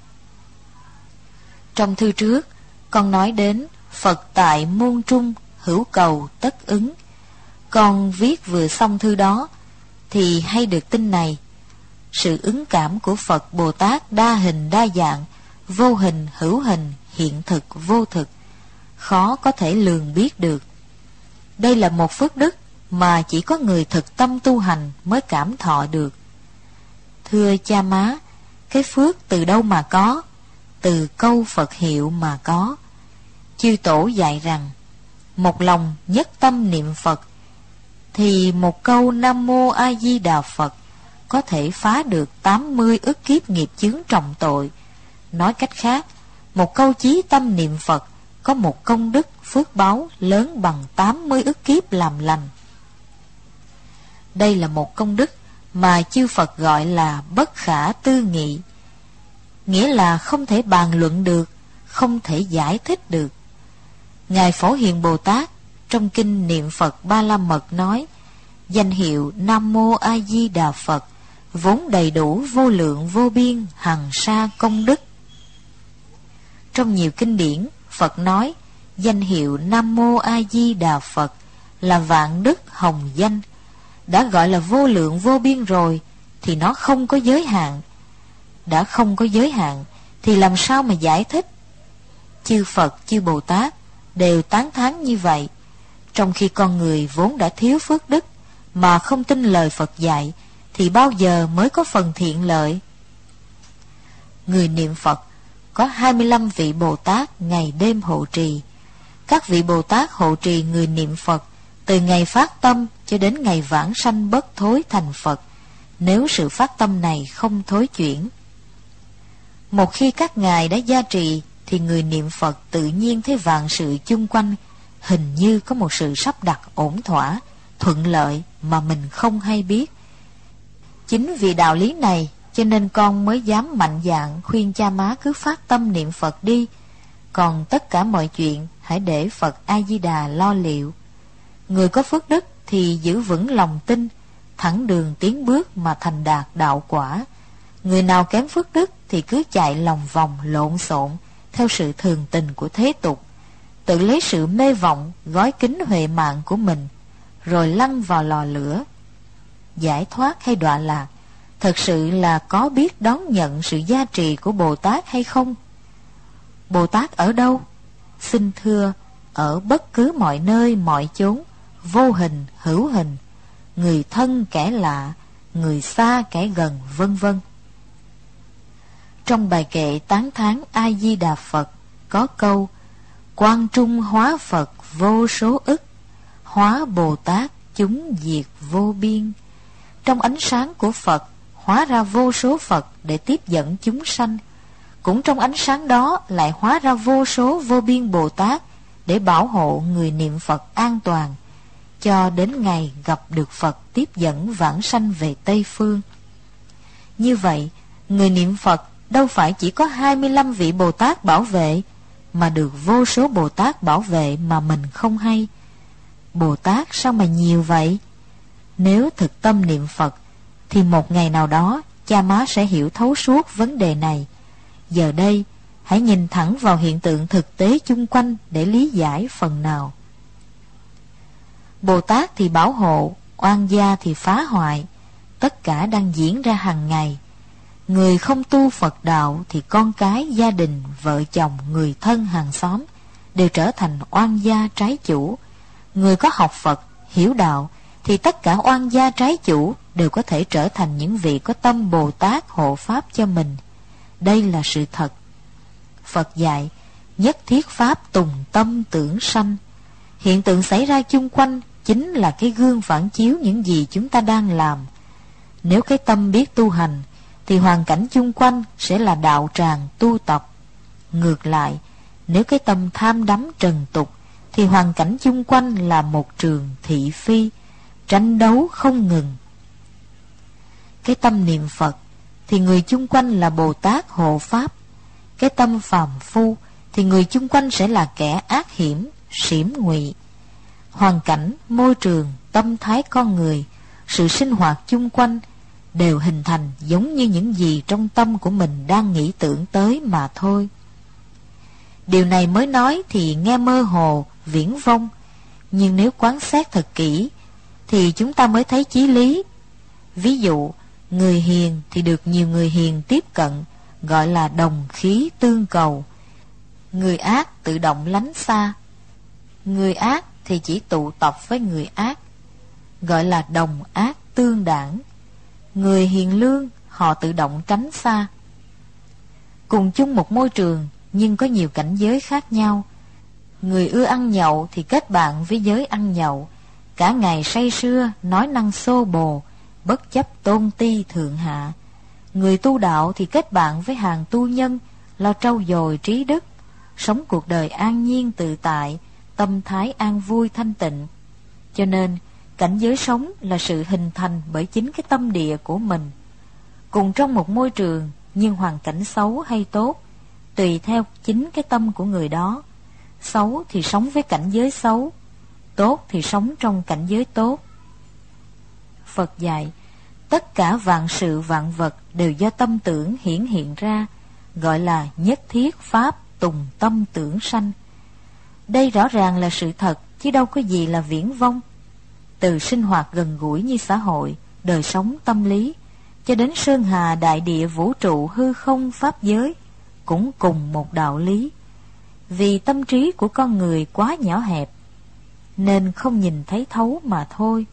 Trong thư trước, con nói đến Phật tại môn trung, hữu cầu tất ứng. Con viết vừa xong thư đó thì hay được tin này. Sự ứng cảm của Phật Bồ Tát đa hình đa dạng, vô hình hữu hình, hiện thực vô thực, khó có thể lường biết được. Đây là một phước đức mà chỉ có người thực tâm tu hành mới cảm thọ được. Thưa cha má, cái phước từ đâu mà có? Từ câu Phật hiệu mà có. Chư Tổ dạy rằng, một lòng nhất tâm niệm Phật, thì một câu Nam Mô A Di Đà Phật có thể phá được tám mươi ức kiếp nghiệp chướng trọng tội. Nói cách khác, một câu chí tâm niệm Phật có một công đức phước báu lớn bằng tám mươi ức kiếp làm lành. Đây là một công đức mà chư Phật gọi là bất khả tư nghị, nghĩa là không thể bàn luận được, không thể giải thích được. Ngài Phổ Hiền Bồ Tát trong kinh Niệm Phật Ba La Mật nói, danh hiệu Nam Mô A Di Đà Phật vốn đầy đủ vô lượng vô biên hằng sa công đức. Trong nhiều kinh điển, Phật nói danh hiệu Nam Mô A Di Đà Phật là vạn đức hồng danh. Đã gọi là vô lượng vô biên rồi thì nó không có giới hạn. Đã không có giới hạn thì làm sao mà giải thích? Chư Phật, chư Bồ Tát đều tán thán như vậy, trong khi con người vốn đã thiếu phước đức mà không tin lời Phật dạy thì bao giờ mới có phần thiện lợi? Người niệm Phật có hai mươi lăm vị Bồ Tát ngày đêm hộ trì. Các vị Bồ Tát hộ trì người niệm Phật từ ngày phát tâm cho đến ngày vãng sanh bất thối thành Phật, nếu sự phát tâm này không thối chuyển. Một khi các ngài đã gia trì thì người niệm Phật tự nhiên thấy vạn sự chung quanh hình như có một sự sắp đặt ổn thỏa, thuận lợi mà mình không hay biết. Chính vì đạo lý này cho nên con mới dám mạnh dạn khuyên cha má cứ phát tâm niệm Phật đi, còn tất cả mọi chuyện hãy để Phật A Di Đà lo liệu. Người có phước đức thì giữ vững lòng tin, thẳng đường tiến bước mà thành đạt đạo quả. Người nào kém phước đức thì cứ chạy lòng vòng lộn xộn theo sự thường tình của thế tục, tự lấy sự mê vọng gói kín huệ mạng của mình, rồi lăn vào lò lửa. Giải thoát hay đọa lạc thật sự là có biết đón nhận sự gia trì của Bồ Tát hay không? Bồ Tát ở đâu? Xin thưa, ở bất cứ mọi nơi mọi chốn, vô hình hữu hình, người thân kẻ lạ, người xa kẻ gần, vân vân. Trong bài kệ tán thán A Di Đà Phật có câu: Quang trung hóa Phật vô số ức, hóa Bồ Tát chúng diệt vô biên. Trong ánh sáng của Phật hóa ra vô số Phật để tiếp dẫn chúng sanh. cũng trong ánh sáng đó lại hóa ra vô số vô biên Bồ Tát để bảo hộ người niệm Phật an toàn, cho đến ngày gặp được Phật tiếp dẫn vãng sanh về Tây Phương. Như vậy, người niệm Phật đâu phải chỉ có hai mươi lăm vị Bồ Tát bảo vệ, mà được vô số Bồ Tát bảo vệ mà mình không hay. Bồ Tát sao mà nhiều vậy? Nếu thực tâm niệm Phật, thì một ngày nào đó cha má sẽ hiểu thấu suốt vấn đề này. Giờ đây, hãy nhìn thẳng vào hiện tượng thực tế chung quanh để lý giải phần nào. Bồ Tát thì bảo hộ, oan gia thì phá hoại, tất cả đang diễn ra hàng ngày. Người không tu Phật đạo thì con cái, gia đình, vợ chồng, người thân, hàng xóm đều trở thành oan gia trái chủ. Người có học Phật, hiểu đạo thì tất cả oan gia trái chủ đều có thể trở thành những vị có tâm Bồ Tát hộ pháp cho mình. Đây là sự thật. Phật dạy, nhất thiết pháp tùng tâm tưởng sanh. Hiện tượng xảy ra chung quanh chính là cái gương phản chiếu những gì chúng ta đang làm. Nếu cái tâm biết tu hành, thì hoàn cảnh chung quanh sẽ là đạo tràng tu tập. Ngược lại, nếu cái tâm tham đắm trần tục, thì hoàn cảnh chung quanh là một trường thị phi, tranh đấu không ngừng. Cái tâm niệm Phật, thì người chung quanh là Bồ Tát hộ pháp. Cái tâm phàm phu, thì người chung quanh sẽ là kẻ ác hiểm, xỉm ngụy. Hoàn cảnh, môi trường, tâm thái con người, sự sinh hoạt chung quanh đều hình thành giống như những gì trong tâm của mình đang nghĩ tưởng tới mà thôi. Điều này mới nói thì nghe mơ hồ, viển vông, nhưng nếu quán xét thật kỹ thì chúng ta mới thấy chí lý. Ví dụ, người hiền thì được nhiều người hiền tiếp cận, gọi là đồng khí tương cầu. Người ác tự động lánh xa. Người ác thì chỉ tụ tập với người ác, gọi là đồng ác tương đảng. Người hiền lương họ tự động tránh xa. Cùng chung một môi trường nhưng có nhiều cảnh giới khác nhau. Người ưa ăn nhậu thì kết bạn với giới ăn nhậu, cả ngày say sưa nói năng xô bồ, bất chấp tôn ti thượng hạ. Người tu đạo thì kết bạn với hàng tu nhân, lo trau dồi trí đức, sống cuộc đời an nhiên tự tại, tâm thái an vui thanh tịnh. Cho nên cảnh giới sống là sự hình thành bởi chính cái tâm địa của mình. Cùng trong một môi trường, nhưng hoàn cảnh xấu hay tốt tùy theo chính cái tâm của người đó. Xấu thì sống với cảnh giới xấu, tốt thì sống trong cảnh giới tốt. Phật dạy, tất cả vạn sự vạn vật đều do tâm tưởng hiển hiện ra, gọi là nhất thiết pháp tùng tâm tưởng sanh. Đây rõ ràng là sự thật, chứ đâu có gì là viển vông. Từ sinh hoạt gần gũi như xã hội, đời sống tâm lý, cho đến sơn hà đại địa vũ trụ hư không pháp giới, cũng cùng một đạo lý. Vì tâm trí của con người quá nhỏ hẹp, nên không nhìn thấy thấu mà thôi.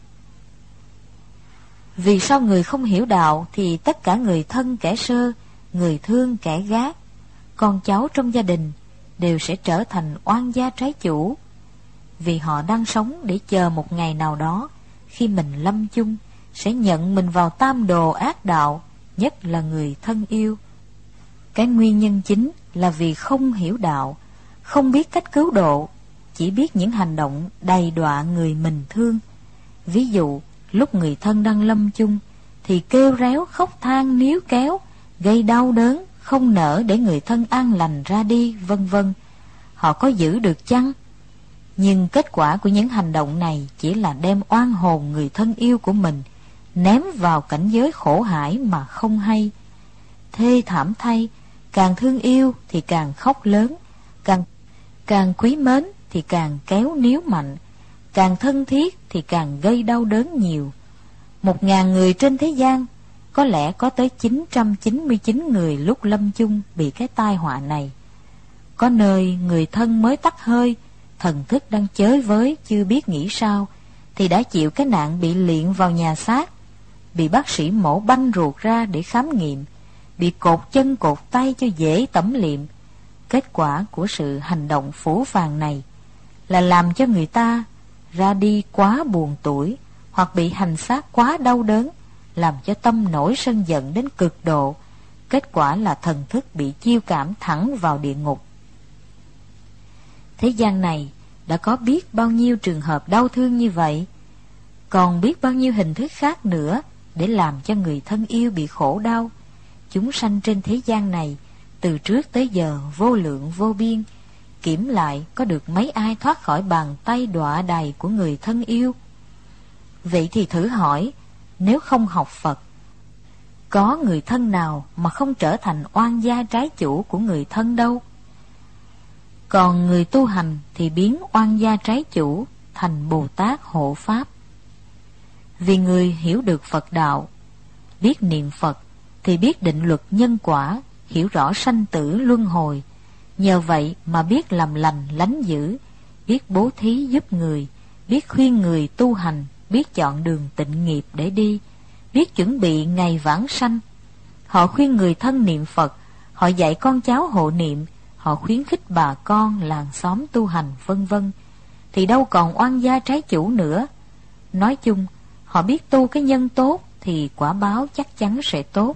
Vì sao người không hiểu đạo thì tất cả người thân kẻ sơ, người thương kẻ gác, con cháu trong gia đình đều sẽ trở thành oan gia trái chủ. Vì họ đang sống để chờ một ngày nào đó, khi mình lâm chung, sẽ nhận mình vào tam đồ ác đạo, nhất là người thân yêu. Cái nguyên nhân chính là vì không hiểu đạo, không biết cách cứu độ, chỉ biết những hành động đầy đọa người mình thương. Ví dụ, lúc người thân đang lâm chung, thì kêu réo khóc than níu kéo, gây đau đớn, không nỡ để người thân an lành ra đi, vân vân. Họ có giữ được chăng? Nhưng kết quả của những hành động này chỉ là đem oan hồn người thân yêu của mình ném vào cảnh giới khổ hải mà không hay. Thê thảm thay, càng thương yêu thì càng khóc lớn, càng càng quý mến thì càng kéo níu mạnh, càng thân thiết thì càng gây đau đớn nhiều. Một ngàn người trên thế gian, có lẽ có tới chín trăm chín mươi chín người lúc lâm chung bị cái tai họa này. Có nơi người thân mới tắt hơi, thần thức đang chới với chưa biết nghĩ sao, thì đã chịu cái nạn bị liệng vào nhà xác, bị bác sĩ mổ banh ruột ra để khám nghiệm, bị cột chân cột tay cho dễ tẩm liệm. Kết quả của sự hành động phũ phàng này là làm cho người ta ra đi quá buồn tủi, hoặc bị hành xác quá đau đớn, làm cho tâm nổi sân giận đến cực độ, kết quả là thần thức bị chiêu cảm thẳng vào địa ngục. Thế gian này đã có biết bao nhiêu trường hợp đau thương như vậy, còn biết bao nhiêu hình thức khác nữa để làm cho người thân yêu bị khổ đau. Chúng sanh trên thế gian này từ trước tới giờ vô lượng vô biên, kiểm lại có được mấy ai thoát khỏi bàn tay đọa đày của người thân yêu. Vậy thì thử hỏi, nếu không học Phật, có người thân nào mà không trở thành oan gia trái chủ của người thân đâu. Còn người tu hành thì biến oan gia trái chủ thành Bồ Tát hộ Pháp. Vì người hiểu được Phật đạo, biết niệm Phật thì biết định luật nhân quả, hiểu rõ sanh tử luân hồi. Nhờ vậy mà biết làm lành lánh dữ, biết bố thí giúp người, biết khuyên người tu hành, biết chọn đường tịnh nghiệp để đi, biết chuẩn bị ngày vãng sanh. Họ khuyên người thân niệm Phật, họ dạy con cháu hộ niệm, họ khuyến khích bà con làng xóm tu hành, vân vân, thì đâu còn oan gia trái chủ nữa. Nói chung, họ biết tu cái nhân tốt thì quả báo chắc chắn sẽ tốt.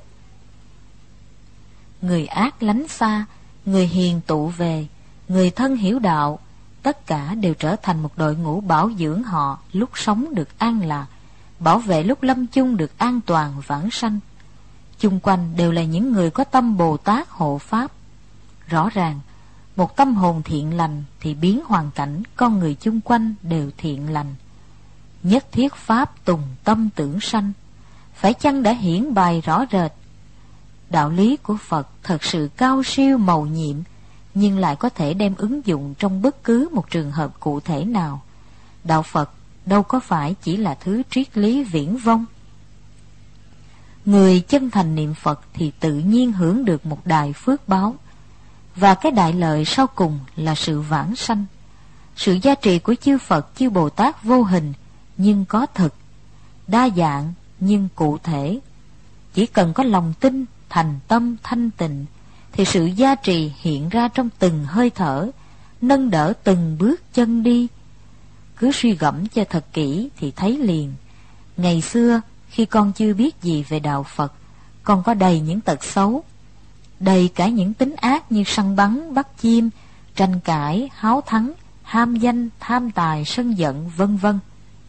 Người ác lánh xa, người hiền tụ về, người thân hiểu đạo, tất cả đều trở thành một đội ngũ bảo dưỡng họ lúc sống được an lạc, bảo vệ lúc lâm chung được an toàn vãng sanh. Chung quanh đều là những người có tâm Bồ Tát hộ Pháp. Rõ ràng, một tâm hồn thiện lành thì biến hoàn cảnh con người chung quanh đều thiện lành. Nhất thiết Pháp tùng tâm tưởng sanh, phải chăng đã hiển bày rõ rệt. Đạo lý của Phật thật sự cao siêu mầu nhiệm, nhưng lại có thể đem ứng dụng trong bất cứ một trường hợp cụ thể nào. Đạo Phật đâu có phải chỉ là thứ triết lý viển vông. Người chân thành niệm Phật thì tự nhiên hưởng được một đài phước báo, và cái đại lợi sau cùng là sự vãng sanh. Sự gia trì của chư Phật chư Bồ Tát vô hình nhưng có thực, đa dạng nhưng cụ thể. Chỉ cần có lòng tin, thành tâm thanh tịnh thì sự gia trì hiện ra trong từng hơi thở, nâng đỡ từng bước chân đi. Cứ suy gẫm cho thật kỹ thì thấy liền. Ngày xưa khi con chưa biết gì về đạo Phật, con có đầy những tật xấu, đầy cả những tính ác như săn bắn, bắt chim, tranh cãi, háo thắng, ham danh, tham tài, sân giận, vân vân.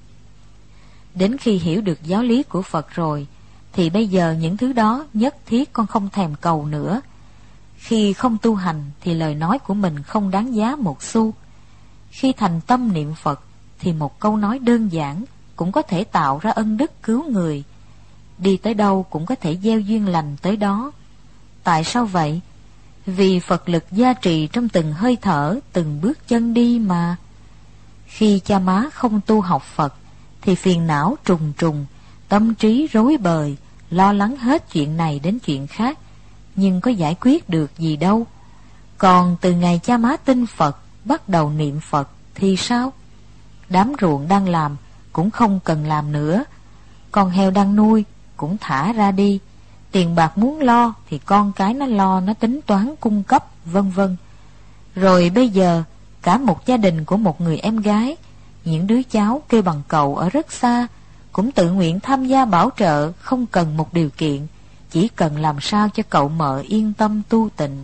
Đến khi hiểu được giáo lý của Phật rồi, thì bây giờ những thứ đó nhất thiết con không thèm cầu nữa. Khi không tu hành thì lời nói của mình không đáng giá một xu. Khi thành tâm niệm Phật thì một câu nói đơn giản cũng có thể tạo ra ân đức cứu người. Đi tới đâu cũng có thể gieo duyên lành tới đó. Tại sao vậy? Vì Phật lực gia trì trong từng hơi thở, từng bước chân đi mà. Khi cha má không tu học Phật thì phiền não trùng trùng, tâm trí rối bời, lo lắng hết chuyện này đến chuyện khác, nhưng có giải quyết được gì đâu. Còn từ ngày cha má tin Phật, bắt đầu niệm Phật thì sao? Đám ruộng đang làm cũng không cần làm nữa, con heo đang nuôi cũng thả ra đi, tiền bạc muốn lo thì con cái nó lo, nó tính toán cung cấp, vân vân. Rồi bây giờ cả một gia đình của một người em gái, những đứa cháu kêu bằng cậu ở rất xa, cũng tự nguyện tham gia bảo trợ, không cần một điều kiện, chỉ cần làm sao cho cậu mợ yên tâm tu tịnh.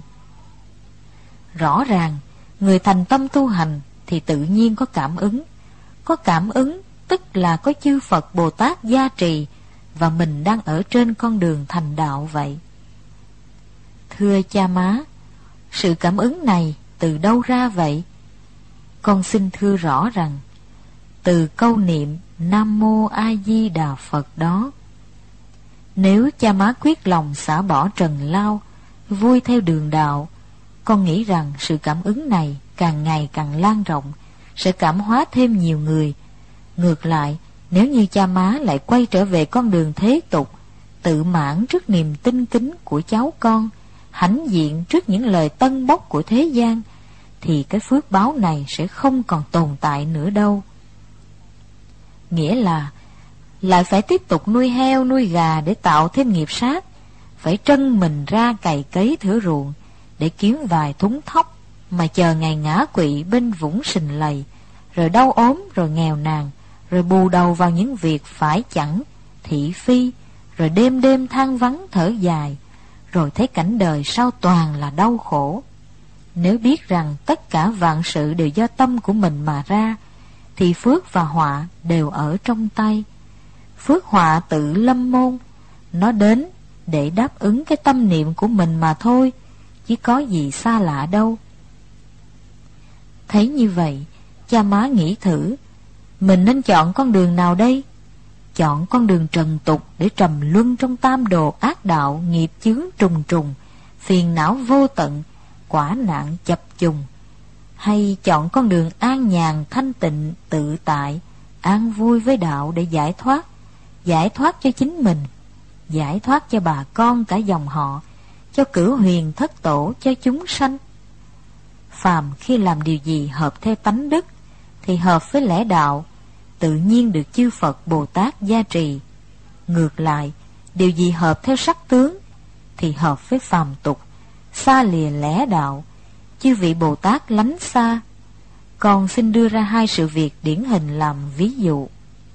Rõ ràng, người thành tâm tu hành thì tự nhiên có cảm ứng. Có cảm ứng tức là có chư Phật Bồ Tát gia trì, và mình đang ở trên con đường thành đạo vậy. Thưa cha má, sự cảm ứng này từ đâu ra vậy? Con xin thưa rõ rằng, từ câu niệm Nam Mô A Di Đà Phật đó. Nếu cha má quyết lòng xả bỏ trần lao, vui theo đường đạo, con nghĩ rằng sự cảm ứng này càng ngày càng lan rộng, sẽ cảm hóa thêm nhiều người. Ngược lại, nếu như cha má lại quay trở về con đường thế tục, tự mãn trước niềm tinh kính của cháu con, hãnh diện trước những lời tân bốc của thế gian, thì cái phước báo này sẽ không còn tồn tại nữa đâu. Nghĩa là lại phải tiếp tục nuôi heo nuôi gà để tạo thêm nghiệp sát, phải trân mình ra cày cấy thửa ruộng để kiếm vài thúng thóc, mà chờ ngày ngã quỵ bên vũng sình lầy, rồi đau ốm, rồi nghèo nàn, rồi bù đầu vào những việc phải chẳng, thị phi, rồi đêm đêm than vắng thở dài, rồi thấy cảnh đời sao toàn là đau khổ. Nếu biết rằng tất cả vạn sự đều do tâm của mình mà ra, thì phước và họa đều ở trong tay. Phước họa tự lâm môn, nó đến để đáp ứng cái tâm niệm của mình mà thôi, chứ có gì xa lạ đâu. Thấy như vậy, cha má nghĩ thử, mình nên chọn con đường nào đây? Chọn con đường trần tục để trầm luân trong tam đồ ác đạo, nghiệp chướng trùng trùng, phiền não vô tận, quả nạn chập trùng, hay chọn con đường an nhàn thanh tịnh tự tại, an vui với đạo để giải thoát, giải thoát cho chính mình, giải thoát cho bà con cả dòng họ, cho cửu huyền thất tổ, cho chúng sanh. Phàm khi làm điều gì hợp theo tánh đức thì hợp với lẽ đạo, tự nhiên được chư Phật Bồ Tát gia trì. Ngược lại, điều gì hợp theo sắc tướng thì hợp với phàm tục, xa lìa lẽ đạo, chư vị Bồ Tát lánh xa. Con xin đưa ra hai sự việc điển hình làm ví dụ.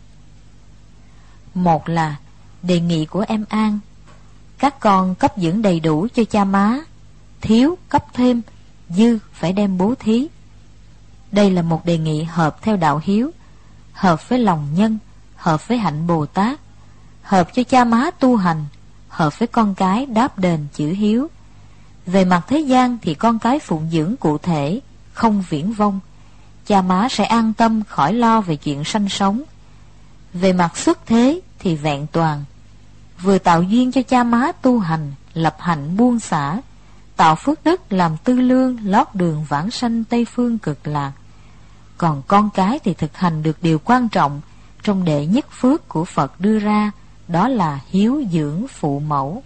Một là đề nghị của em An, các con cấp dưỡng đầy đủ cho cha má, thiếu cấp thêm, dư phải đem bố thí. Đây là một đề nghị hợp theo đạo hiếu, hợp với lòng nhân, hợp với hạnh Bồ Tát, hợp cho cha má tu hành, hợp với con cái đáp đền chữ hiếu. Về mặt thế gian thì con cái phụng dưỡng cụ thể, không viễn vông, cha má sẽ an tâm khỏi lo về chuyện sanh sống. Về mặt xuất thế thì vẹn toàn, vừa tạo duyên cho cha má tu hành, lập hạnh buông xả, tạo phước đức làm tư lương lót đường vãng sanh Tây phương cực lạc. Còn con cái thì thực hành được điều quan trọng trong đệ nhất phước của Phật đưa ra, đó là hiếu dưỡng phụ mẫu.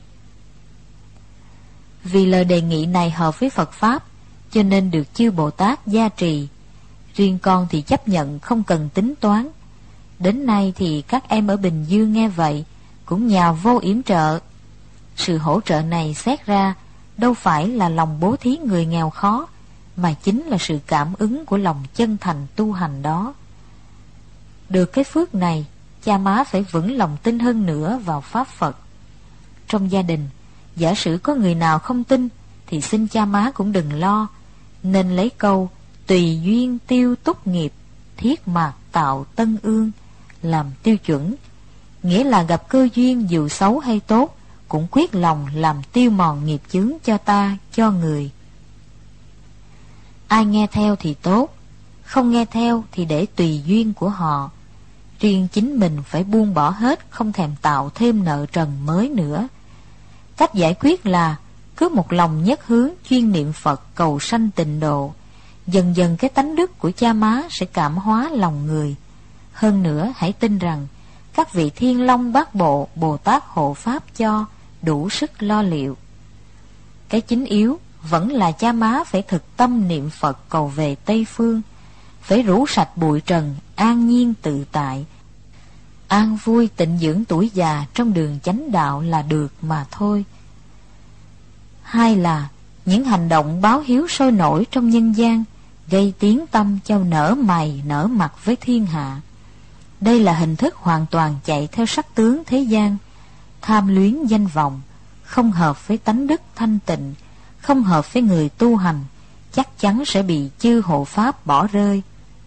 Vì lời đề nghị này hợp với Phật Pháp, cho nên được chư Bồ Tát gia trì. Riêng con thì chấp nhận không cần tính toán. Đến nay thì các em ở Bình Dương nghe vậy cũng nhào vô yểm trợ. Sự hỗ trợ này xét ra đâu phải là lòng bố thí người nghèo khó, mà chính là sự cảm ứng của lòng chân thành tu hành đó. Được cái phước này, cha má phải vững lòng tin hơn nữa vào Pháp Phật. Trong gia đình, giả sử có người nào không tin thì xin cha má cũng đừng lo, nên lấy câu tùy duyên tiêu túc nghiệp, thiết mạc tạo tân ương làm tiêu chuẩn, nghĩa là gặp cơ duyên dù xấu hay tốt cũng quyết lòng làm tiêu mòn nghiệp chướng cho ta, cho người. Ai nghe theo thì tốt, không nghe theo thì để tùy duyên của họ. Riêng chính mình phải buông bỏ hết, không thèm tạo thêm nợ trần mới nữa. Cách giải quyết là cứ một lòng nhất hướng chuyên niệm Phật cầu sanh tịnh độ. Dần dần cái tánh đức của cha má sẽ cảm hóa lòng người. Hơn nữa hãy tin rằng các vị Thiên Long Bát Bộ, Bồ Tát hộ pháp cho, đủ sức lo liệu. Cái chính yếu vẫn là cha má phải thực tâm niệm Phật cầu về Tây Phương, phải rũ sạch bụi trần, an nhiên tự tại, an vui tịnh dưỡng tuổi già trong đường chánh đạo là được mà thôi. Hai là những hành động báo hiếu sôi nổi trong nhân gian, gây tiếng tâm cho nở mày nở mặt với thiên hạ. Đây là hình thức hoàn toàn chạy theo sắc tướng thế gian, tham luyến danh vọng, không hợp với tánh đức thanh tịnh, không hợp với người tu hành, chắc chắn sẽ bị chư hộ pháp bỏ rơi.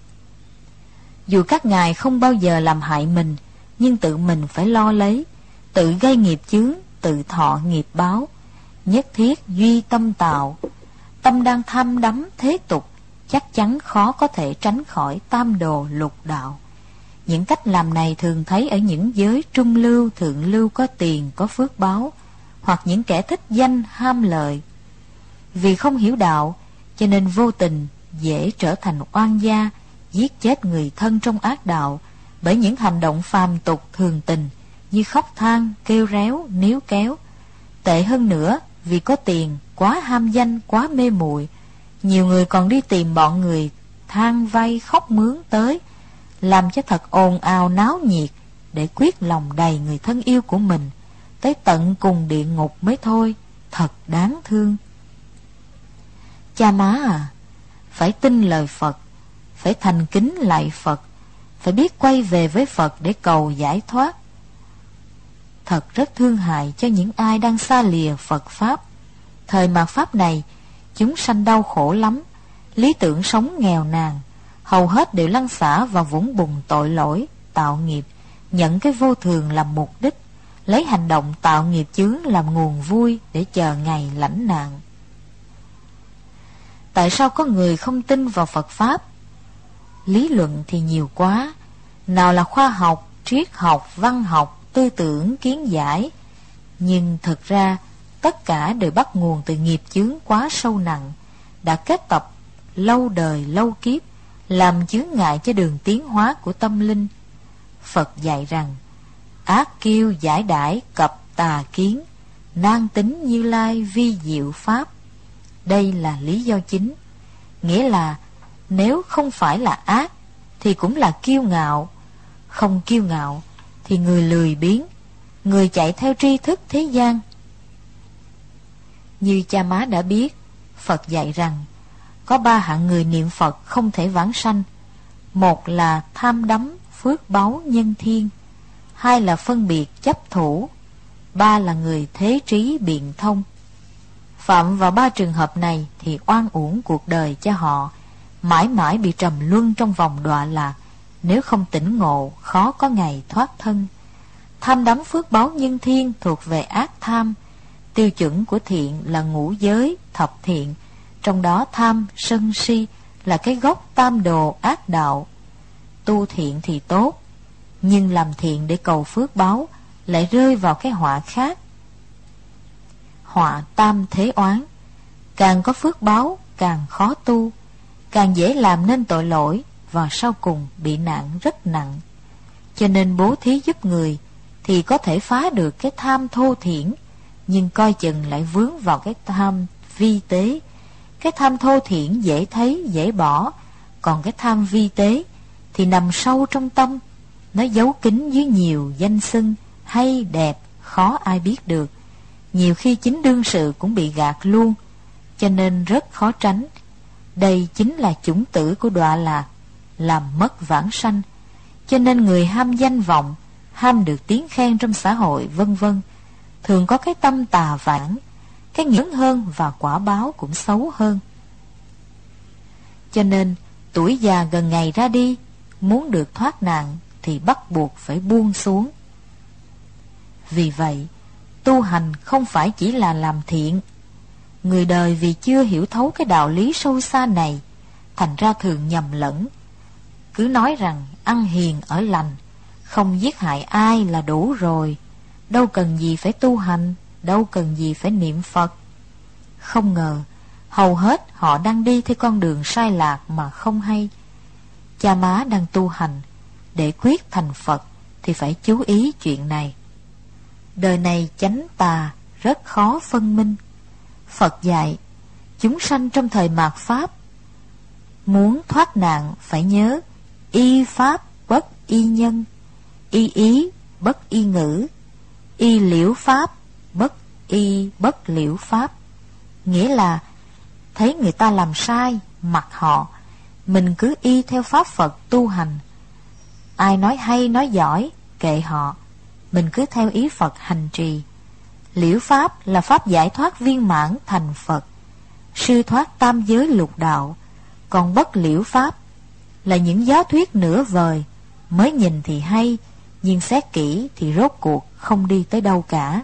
Dù các ngài không bao giờ làm hại mình, nhưng tự mình phải lo lấy, tự gây nghiệp chướng, tự thọ nghiệp báo. Nhất thiết duy tâm tạo, tâm đang tham đắm thế tục, chắc chắn khó có thể tránh khỏi tam đồ lục đạo. Những cách làm này thường thấy ở những giới trung lưu, thượng lưu có tiền, có phước báo, hoặc những kẻ thích danh ham lợi. Vì không hiểu đạo, cho nên vô tình dễ trở thành oan gia, giết chết người thân trong ác đạo bởi những hành động phàm tục thường tình như khóc than, kêu réo, níu kéo. Tệ hơn nữa, vì có tiền, quá ham danh, quá mê muội, nhiều người còn đi tìm bọn người than vay khóc mướn tới, làm cho thật ồn ào náo nhiệt để quyết lòng đầy người thân yêu của mình, tới tận cùng địa ngục mới thôi. Thật đáng thương. Cha má à, phải tin lời Phật, phải thành kính lạy Phật, phải biết quay về với Phật để cầu giải thoát. thật rất thương hại cho những ai đang xa lìa Phật Pháp. Thời mạt Pháp này, chúng sanh đau khổ lắm, lý tưởng sống nghèo nàn, hầu hết đều lăn xả vào vũng bùn tội lỗi, tạo nghiệp, nhận cái vô thường làm mục đích, lấy hành động tạo nghiệp chướng làm nguồn vui để chờ ngày lãnh nạn. Tại sao có người không tin vào Phật Pháp? Lý luận thì nhiều quá, nào là khoa học, triết học, văn học, tư tưởng, kiến giải, nhưng thực ra tất cả đều bắt nguồn từ nghiệp chướng quá sâu nặng, đã kết tập lâu đời lâu kiếp, làm chướng ngại cho đường tiến hóa của tâm linh. Phật dạy rằng, ác kiêu giải đãi cập tà kiến, nan tính Như Lai vi diệu pháp. Đây là lý do chính, nghĩa là nếu không phải là ác thì cũng là kiêu ngạo, không kiêu ngạo thì người lười biếng, người chạy theo tri thức thế gian. Như cha má đã biết, Phật dạy rằng có ba hạng người niệm Phật không thể vãng sanh. Một là tham đắm phước báu nhân thiên, hai là phân biệt chấp thủ, ba là người thế trí biện thông. Phạm vào ba trường hợp này thì oan uổng cuộc đời cho họ, mãi mãi bị trầm luân trong vòng đọa lạc, nếu không tỉnh ngộ khó có ngày thoát thân. Tham đắm phước báu nhân thiên thuộc về ác tham. Tiêu chuẩn của thiện là ngũ giới, thập thiện, trong đó tham, sân si là cái gốc tam đồ ác đạo. Tu thiện thì tốt, nhưng làm thiện để cầu phước báu lại rơi vào cái họa khác. Họa tam thế oán, càng có phước báu càng khó tu, càng dễ làm nên tội lỗi và sau cùng bị nạn rất nặng. Cho nên bố thí giúp người thì có thể phá được cái tham thô thiển, nhưng coi chừng lại vướng vào cái tham vi tế. Cái tham thô thiển dễ thấy dễ bỏ, còn cái tham vi tế thì nằm sâu trong tâm, nó giấu kín dưới nhiều danh xưng hay đẹp, khó ai biết được. Nhiều khi chính đương sự cũng bị gạt luôn, cho nên rất khó tránh. Đây chính là chủng tử của đọa lạc, làm mất vãng sanh. Cho nên người ham danh vọng, ham được tiếng khen trong xã hội vân vân, thường có cái tâm tà vãng, cái nghiễm hơn và quả báo cũng xấu hơn. Cho nên tuổi già gần ngày ra đi, muốn được thoát nạn thì bắt buộc phải buông xuống. Vì vậy, tu hành không phải chỉ là làm thiện. Người đời vì chưa hiểu thấu cái đạo lý sâu xa này, thành ra thường nhầm lẫn. Cứ nói rằng ăn hiền ở lành, không giết hại ai là đủ rồi, đâu cần gì phải tu hành, đâu cần gì phải niệm Phật. Không ngờ, hầu hết họ đang đi theo con đường sai lạc mà không hay. Cha má đang tu hành, để quyết thành Phật thì phải chú ý chuyện này. Đời này chánh tà rất khó phân minh. Phật dạy, chúng sanh trong thời mạt Pháp, muốn thoát nạn phải nhớ y Pháp bất y nhân, y ý bất y ngữ, y liễu Pháp bất y bất liễu Pháp. Nghĩa là thấy người ta làm sai, mặc họ, mình cứ y theo Pháp Phật tu hành. Ai nói hay nói giỏi, kệ họ, mình cứ theo ý Phật hành trì. Liễu Pháp là Pháp giải thoát viên mãn thành Phật, sư thoát tam giới lục đạo. Còn bất liễu Pháp là những giáo thuyết nửa vời, mới nhìn thì hay, nhưng xét kỹ thì rốt cuộc không đi tới đâu cả.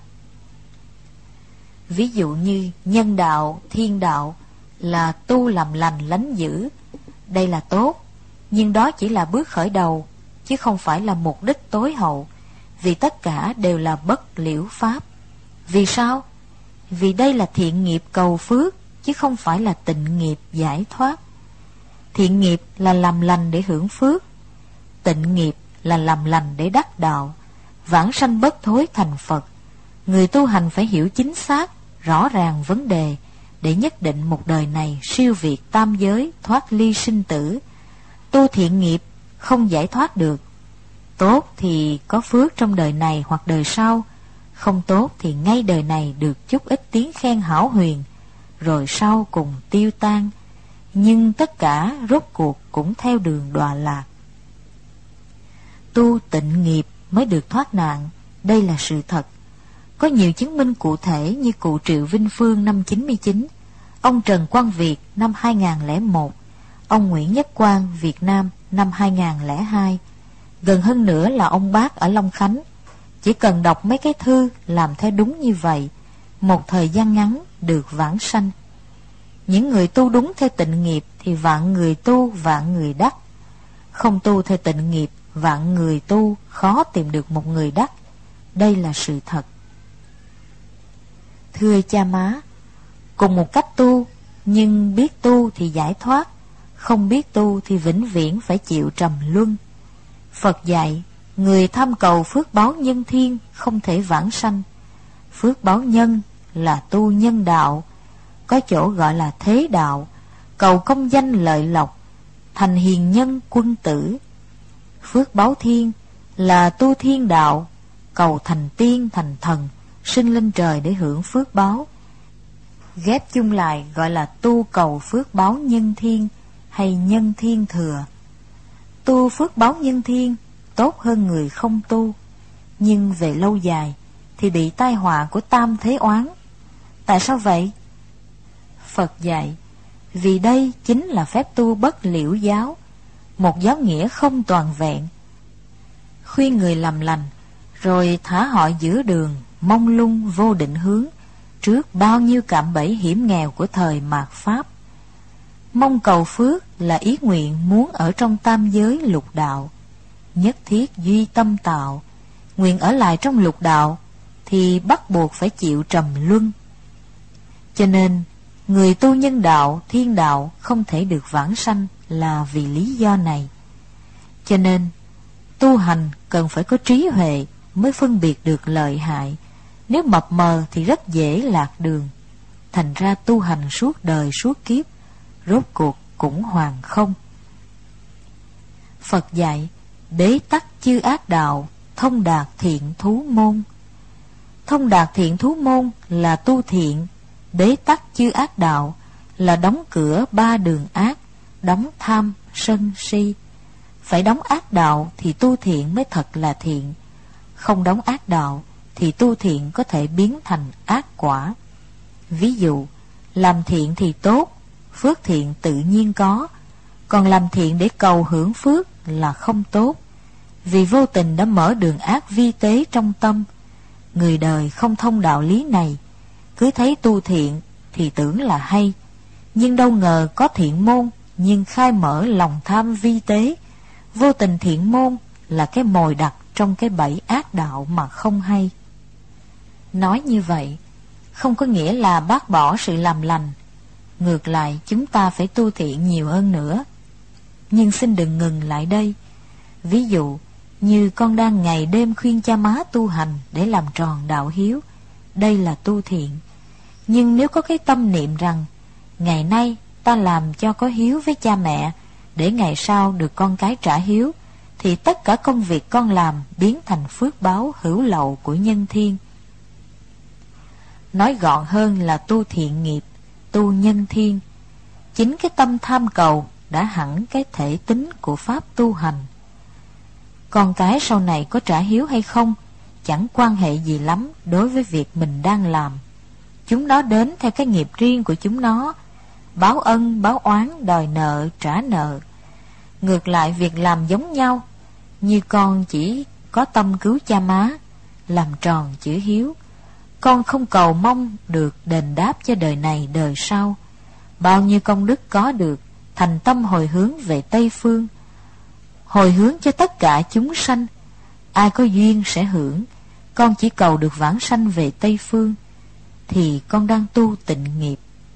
Ví dụ như nhân đạo, thiên đạo là tu làm lành lánh dữ. Đây là tốt, nhưng đó chỉ là bước khởi đầu, chứ không phải là mục đích tối hậu, vì tất cả đều là bất liễu Pháp. Vì sao? Vì đây là thiện nghiệp cầu phước, chứ không phải là tịnh nghiệp giải thoát. Thiện nghiệp là làm lành để hưởng phước, tịnh nghiệp là làm lành để đắc đạo, vãng sanh bất thối thành Phật. Người tu hành phải hiểu chính xác, rõ ràng vấn đề, để nhất định một đời này siêu việt tam giới, thoát ly sinh tử. Tu thiện nghiệp không giải thoát được. Tốt thì có phước trong đời này hoặc đời sau, không tốt thì ngay đời này được chút ít tiếng khen hão huyền, rồi sau cùng tiêu tan. Nhưng tất cả rốt cuộc cũng theo đường đọa lạc. Tu tịnh nghiệp mới được thoát nạn, Đây là sự thật. Có nhiều chứng minh cụ thể như cụ Triệu Vinh Phương năm chín mươi chín, ông Trần Quang Việt năm hai nghìn không trăm lẻ một, ông Nguyễn Nhất Quang Việt Nam năm hai nghìn không trăm lẻ hai. Gần hơn nữa là ông Bác ở Long Khánh. Chỉ cần đọc mấy cái thư làm theo đúng như vậy, một thời gian ngắn được vãng sanh. Những người tu đúng theo tịnh nghiệp thì vạn người tu vạn người đắc. Không tu theo tịnh nghiệp, vạn người tu khó tìm được một người đắc. Đây là sự thật. Thưa cha má, cùng một cách tu, nhưng biết tu thì giải thoát, không biết tu thì vĩnh viễn phải chịu trầm luân. Phật dạy, người tham cầu phước báo nhân thiên không thể vãng sanh. Phước báo nhân là tu nhân đạo, có chỗ gọi là thế đạo, cầu công danh lợi lộc, thành hiền nhân quân tử. Phước báo thiên là tu thiên đạo, cầu thành tiên thành thần, sinh lên trời để hưởng phước báo. Ghép chung lại gọi là tu cầu phước báo nhân thiên hay nhân thiên thừa. Tu phước báo nhân thiên tốt hơn người không tu, nhưng về lâu dài thì bị tai họa của tam thế oán. Tại sao vậy? Phật dạy, vì đây chính là phép tu bất liễu giáo, một giáo nghĩa không toàn vẹn. Khuyên người làm lành, rồi thả họ giữa đường, mông lung vô định hướng, trước bao nhiêu cạm bẫy hiểm nghèo của thời mạt Pháp. Mong cầu phước là ý nguyện muốn ở trong tam giới lục đạo, nhất thiết duy tâm tạo. Nguyện ở lại trong lục đạo thì bắt buộc phải chịu trầm luân. Cho nên người tu nhân đạo, thiên đạo không thể được vãng sanh là vì lý do này. Cho nên tu hành cần phải có trí huệ mới phân biệt được lợi hại. Nếu mập mờ thì rất dễ lạc đường. Thành ra tu hành suốt đời suốt kiếp, rốt cuộc cũng hoàn không. Phật dạy, bế tắc chư ác đạo, thông đạt thiện thú môn. Thông đạt thiện thú môn là tu thiện, bế tắc chư ác đạo là đóng cửa ba đường ác, đóng tham, sân, si. Phải đóng ác đạo thì tu thiện mới thật là thiện. Không đóng ác đạo thì tu thiện có thể biến thành ác quả. Ví dụ, làm thiện thì tốt, phước thiện tự nhiên có, còn làm thiện để cầu hưởng phước là không tốt, vì vô tình đã mở đường ác vi tế trong tâm. Người đời không thông đạo lý này, cứ thấy tu thiện thì tưởng là hay, nhưng đâu ngờ có thiện môn nhưng khai mở lòng tham vi tế. Vô tình thiện môn là cái mồi đặt trong cái bẫy ác đạo mà không hay. Nói như vậy không có nghĩa là bác bỏ sự làm lành. Ngược lại, chúng ta phải tu thiện nhiều hơn nữa. Nhưng xin đừng ngừng lại đây. Ví dụ như con đang ngày đêm khuyên cha má tu hành để làm tròn đạo hiếu, đây là tu thiện. Nhưng nếu có cái tâm niệm rằng ngày nay ta làm cho có hiếu với cha mẹ, để ngày sau được con cái trả hiếu, thì tất cả công việc con làm biến thành phước báo hữu lậu của nhân thiên. Nói gọn hơn là tu thiện nghiệp, tu nhân thiên. Chính cái tâm tham cầu đã hẳn cái thể tính của pháp tu hành. Con cái sau này có trả hiếu hay không chẳng quan hệ gì lắm đối với việc mình đang làm. Chúng nó đến theo cái nghiệp riêng của chúng nó, báo ân, báo oán, đòi nợ, trả nợ. Ngược lại, việc làm giống nhau, như con chỉ có tâm cứu cha má, làm tròn chữ hiếu. Con không cầu mong được đền đáp cho đời này đời sau. Bao nhiêu công đức có được, thành tâm hồi hướng về Tây Phương, hồi hướng cho tất cả chúng sanh. Ai có duyên sẽ hưởng. Con chỉ cầu được vãng sanh về Tây Phương, thì con đang tu tịnh nghiệp.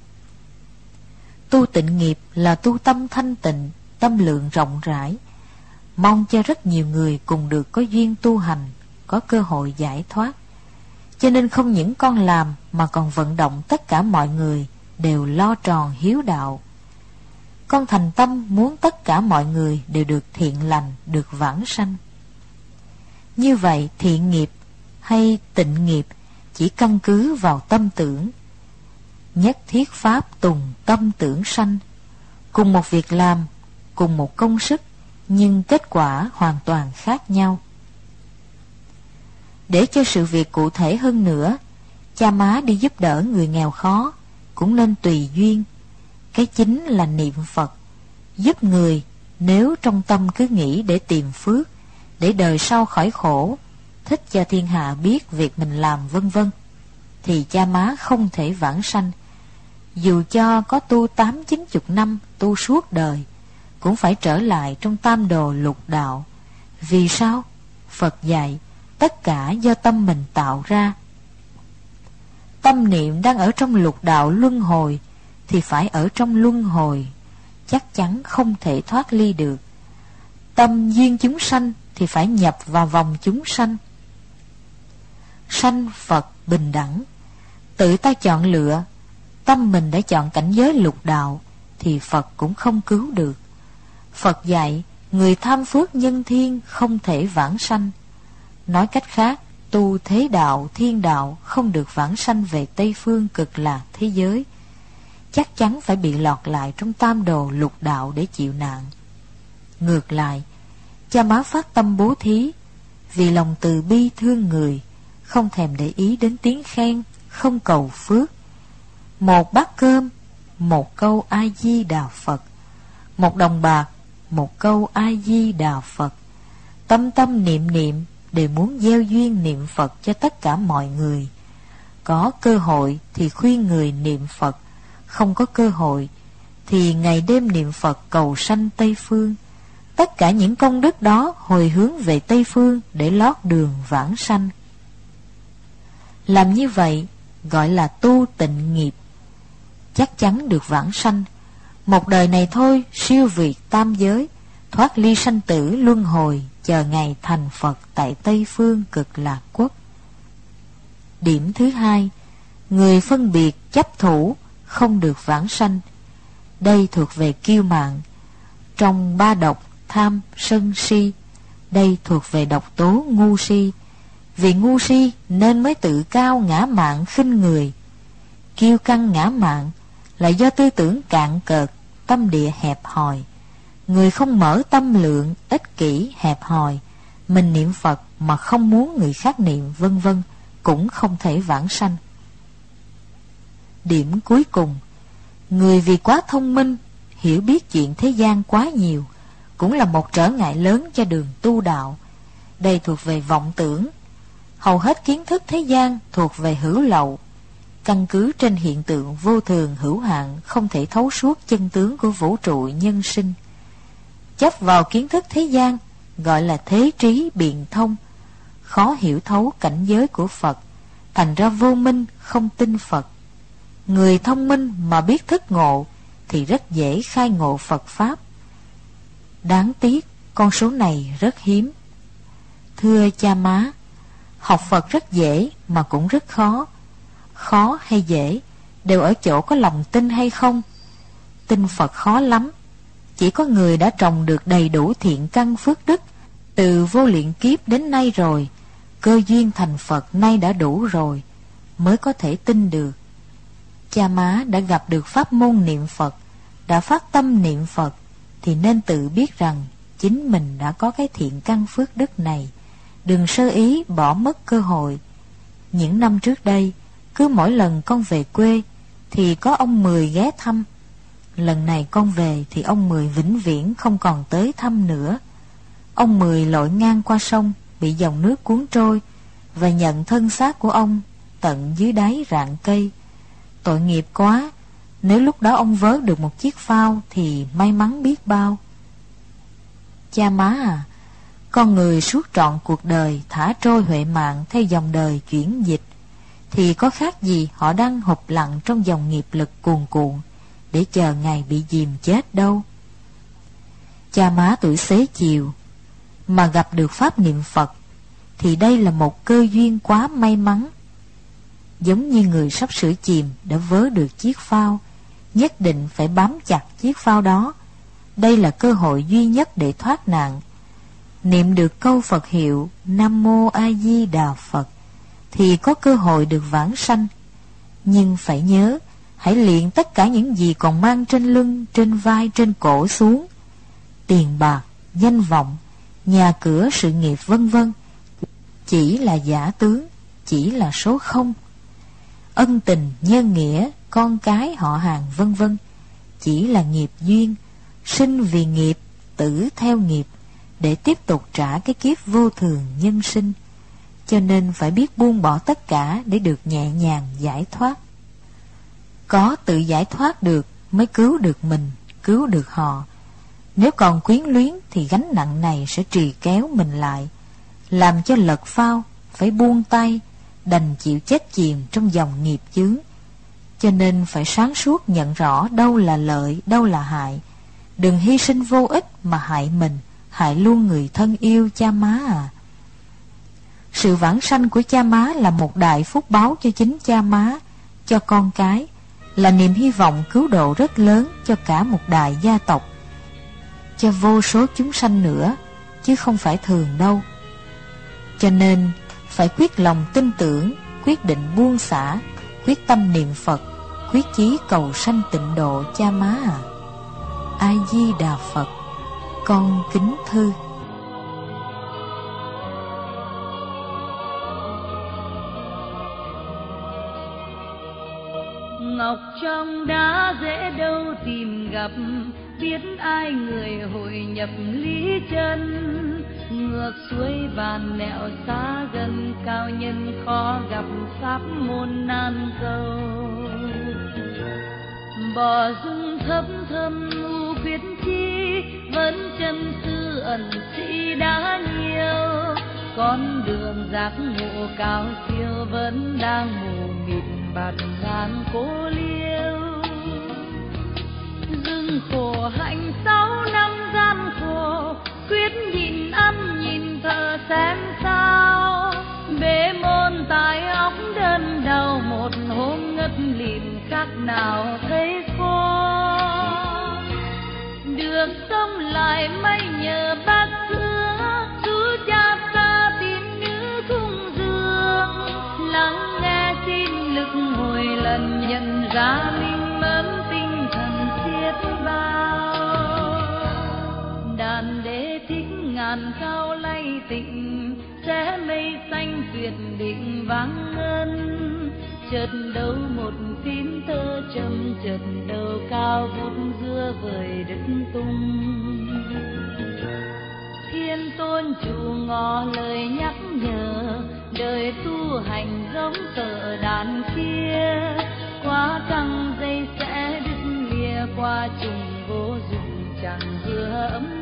Tu tịnh nghiệp là tu tâm thanh tịnh, tâm lượng rộng rãi, mong cho rất nhiều người cùng được có duyên tu hành, có cơ hội giải thoát. Cho nên không những con làm mà còn vận động tất cả mọi người đều lo tròn hiếu đạo. Con thành tâm muốn tất cả mọi người đều được thiện lành, được vãng sanh. Như vậy thiện nghiệp hay tịnh nghiệp chỉ căn cứ vào tâm tưởng. Nhất thiết pháp tùng tâm tưởng sanh. Cùng một việc làm, cùng một công sức, nhưng kết quả hoàn toàn khác nhau. Để cho sự việc cụ thể hơn nữa, cha má đi giúp đỡ người nghèo khó cũng nên tùy duyên. Cái chính là niệm Phật. Giúp người nếu trong tâm cứ nghĩ để tìm phước, để đời sau khỏi khổ, thích cho thiên hạ biết việc mình làm vân vân, thì cha má không thể vãng sanh. Dù cho có tu tám chín chục năm, tu suốt đời, cũng phải trở lại trong tam đồ lục đạo. Vì sao? Phật dạy tất cả do tâm mình tạo ra. Tâm niệm đang ở trong lục đạo luân hồi thì phải ở trong luân hồi, chắc chắn không thể thoát ly được. Tâm duyên chúng sanh thì phải nhập vào vòng chúng sanh. Sanh Phật bình đẳng, tự ta chọn lựa. Tâm mình đã chọn cảnh giới lục đạo thì Phật cũng không cứu được. Phật dạy người tham phước nhân thiên không thể vãng sanh. Nói cách khác, tu thế đạo, thiên đạo không được vãng sanh về Tây Phương Cực Lạc thế giới, chắc chắn phải bị lọt lại trong tam đồ lục đạo để chịu nạn. Ngược lại, cha má phát tâm bố thí vì lòng từ bi thương người, không thèm để ý đến tiếng khen, không cầu phước. Một bát cơm, một câu A Di Đà Phật. Một đồng bạc, một câu A Di Đà Phật. Tâm tâm niệm niệm đều muốn gieo duyên niệm Phật cho tất cả mọi người. Có cơ hội thì khuyên người niệm Phật, không có cơ hội thì ngày đêm niệm Phật cầu sanh Tây Phương. Tất cả những công đức đó hồi hướng về Tây Phương để lót đường vãng sanh. Làm như vậy gọi là tu tịnh nghiệp, chắc chắn được vãng sanh. Một đời này thôi siêu việt tam giới, thoát ly sanh tử luân hồi, chờ ngày thành Phật tại Tây Phương Cực Lạc Quốc. Điểm thứ hai, người phân biệt chấp thủ không được vãng sanh. Đây thuộc về kiêu mạn. Trong ba độc tham, sân, si, đây thuộc về độc tố ngu si. Vì ngu si nên mới tự cao ngã mạn khinh người. Kiêu căng ngã mạn là do tư tưởng cạn cợt, tâm địa hẹp hòi. Người không mở tâm lượng, ích kỷ, hẹp hòi, mình niệm Phật mà không muốn người khác niệm vân vân, cũng không thể vãng sanh. Điểm cuối cùng, người vì quá thông minh, hiểu biết chuyện thế gian quá nhiều, cũng là một trở ngại lớn cho đường tu đạo. Đây thuộc về vọng tưởng. Hầu hết kiến thức thế gian thuộc về hữu lậu, căn cứ trên hiện tượng vô thường hữu hạn, không thể thấu suốt chân tướng của vũ trụ nhân sinh. Chấp vào kiến thức thế gian gọi là thế trí biện thông, khó hiểu thấu cảnh giới của Phật, thành ra vô minh, không tin Phật. Người thông minh mà biết thức ngộ thì rất dễ khai ngộ Phật Pháp. Đáng tiếc con số này rất hiếm. Thưa cha má, học Phật rất dễ mà cũng rất khó. Khó hay dễ đều ở chỗ có lòng tin hay không. Tin Phật khó lắm. Chỉ có người đã trồng được đầy đủ thiện căn phước đức từ vô lượng kiếp đến nay rồi, cơ duyên thành Phật nay đã đủ rồi, mới có thể tin được. Cha má đã gặp được pháp môn niệm Phật, đã phát tâm niệm Phật, thì nên tự biết rằng chính mình đã có cái thiện căn phước đức này. Đừng sơ ý bỏ mất cơ hội. Những năm trước đây, cứ mỗi lần con về quê thì có ông Mười ghé thăm. Lần này con về thì ông Mười vĩnh viễn không còn tới thăm nữa. Ông Mười lội ngang qua sông, bị dòng nước cuốn trôi, và nhận thân xác của ông tận dưới đáy rạn cây. Tội nghiệp quá, nếu lúc đó ông vớ được một chiếc phao thì may mắn biết bao. Cha má à, con người suốt trọn cuộc đời thả trôi huệ mạng theo dòng đời chuyển dịch, thì có khác gì họ đang hụp lặn trong dòng nghiệp lực cuồn cuộn để chờ ngày bị dìm chết đâu. Cha má tuổi xế chiều mà gặp được pháp niệm Phật thì đây là một cơ duyên quá may mắn. Giống như người sắp sửa chìm đã vớ được chiếc phao, nhất định phải bám chặt chiếc phao đó. Đây là cơ hội duy nhất để thoát nạn. Niệm được câu Phật hiệu Nam Mô A Di Đà Phật thì có cơ hội được vãng sanh. Nhưng phải nhớ, hãy luyện tất cả những gì còn mang trên lưng, trên vai, trên cổ xuống. Tiền bạc, danh vọng, nhà cửa, sự nghiệp vân vân chỉ là giả tướng, chỉ là số không. Ân tình, nhân nghĩa, con cái, họ hàng vân vân chỉ là nghiệp duyên, sinh vì nghiệp, tử theo nghiệp, để tiếp tục trả cái kiếp vô thường nhân sinh. Cho nên phải biết buông bỏ tất cả để được nhẹ nhàng giải thoát. Có tự giải thoát được mới cứu được mình, cứu được họ. Nếu còn quyến luyến thì gánh nặng này sẽ trì kéo mình lại, làm cho lật phao, phải buông tay, đành chịu chết chìm trong dòng nghiệp chướng. Cho nên phải sáng suốt nhận rõ đâu là lợi, đâu là hại. Đừng hy sinh vô ích mà hại mình, hại luôn người thân yêu cha má à. Sự vãng sanh của cha má là một đại phúc báo cho chính cha má, cho con cái, là niềm hy vọng cứu độ rất lớn cho cả một đại gia tộc, cho vô số chúng sanh nữa, chứ không phải thường đâu. Cho nên phải quyết lòng tin tưởng, quyết định buông xả, quyết tâm niệm Phật, quyết chí cầu sanh tịnh độ cha má à. A Di Đà Phật. Con kính thư. Ngọc trong đá dễ đâu tìm gặp, biết ai người hội nhập lý chân. Ngược xuôi bàn nẻo xa gần, cao nhân khó gặp pháp môn nan cầu. Bỏ dung thấm thâm u quyết chi, vẫn chân sư ẩn sĩ đã nhiều. Con đường giác ngộ cao siêu vẫn đang mù mịt bạt ngàn cô liêu. Dừng khổ hạnh sáu năm gian khổ, quyết nhịn ăn nhìn thở xem sao. Bế môn tai óc đơn đầu, một hôm ngất lịm khác nào thấy khô. Được sống lại may nhờ bác xưa, chú cha ta tín nữ cung dương. Lắng nghe xin lực hồi lần, nhận ra minh mẫn tinh thần xiết bao. Đàn đế thích ngàn cao lay tịnh, sẽ mây xanh tuyệt định vang ngân. Chợt đâu một phím tơ trầm, chợt đâu cao vút giữa vời đất tung. Thiên tôn chủ ngỏ lời nhắc nhở, đời tu hành giống tờ đàn kia. Quá căng dây sẽ đứt lìa, qua trùng vô dụng chẳng vừa ấm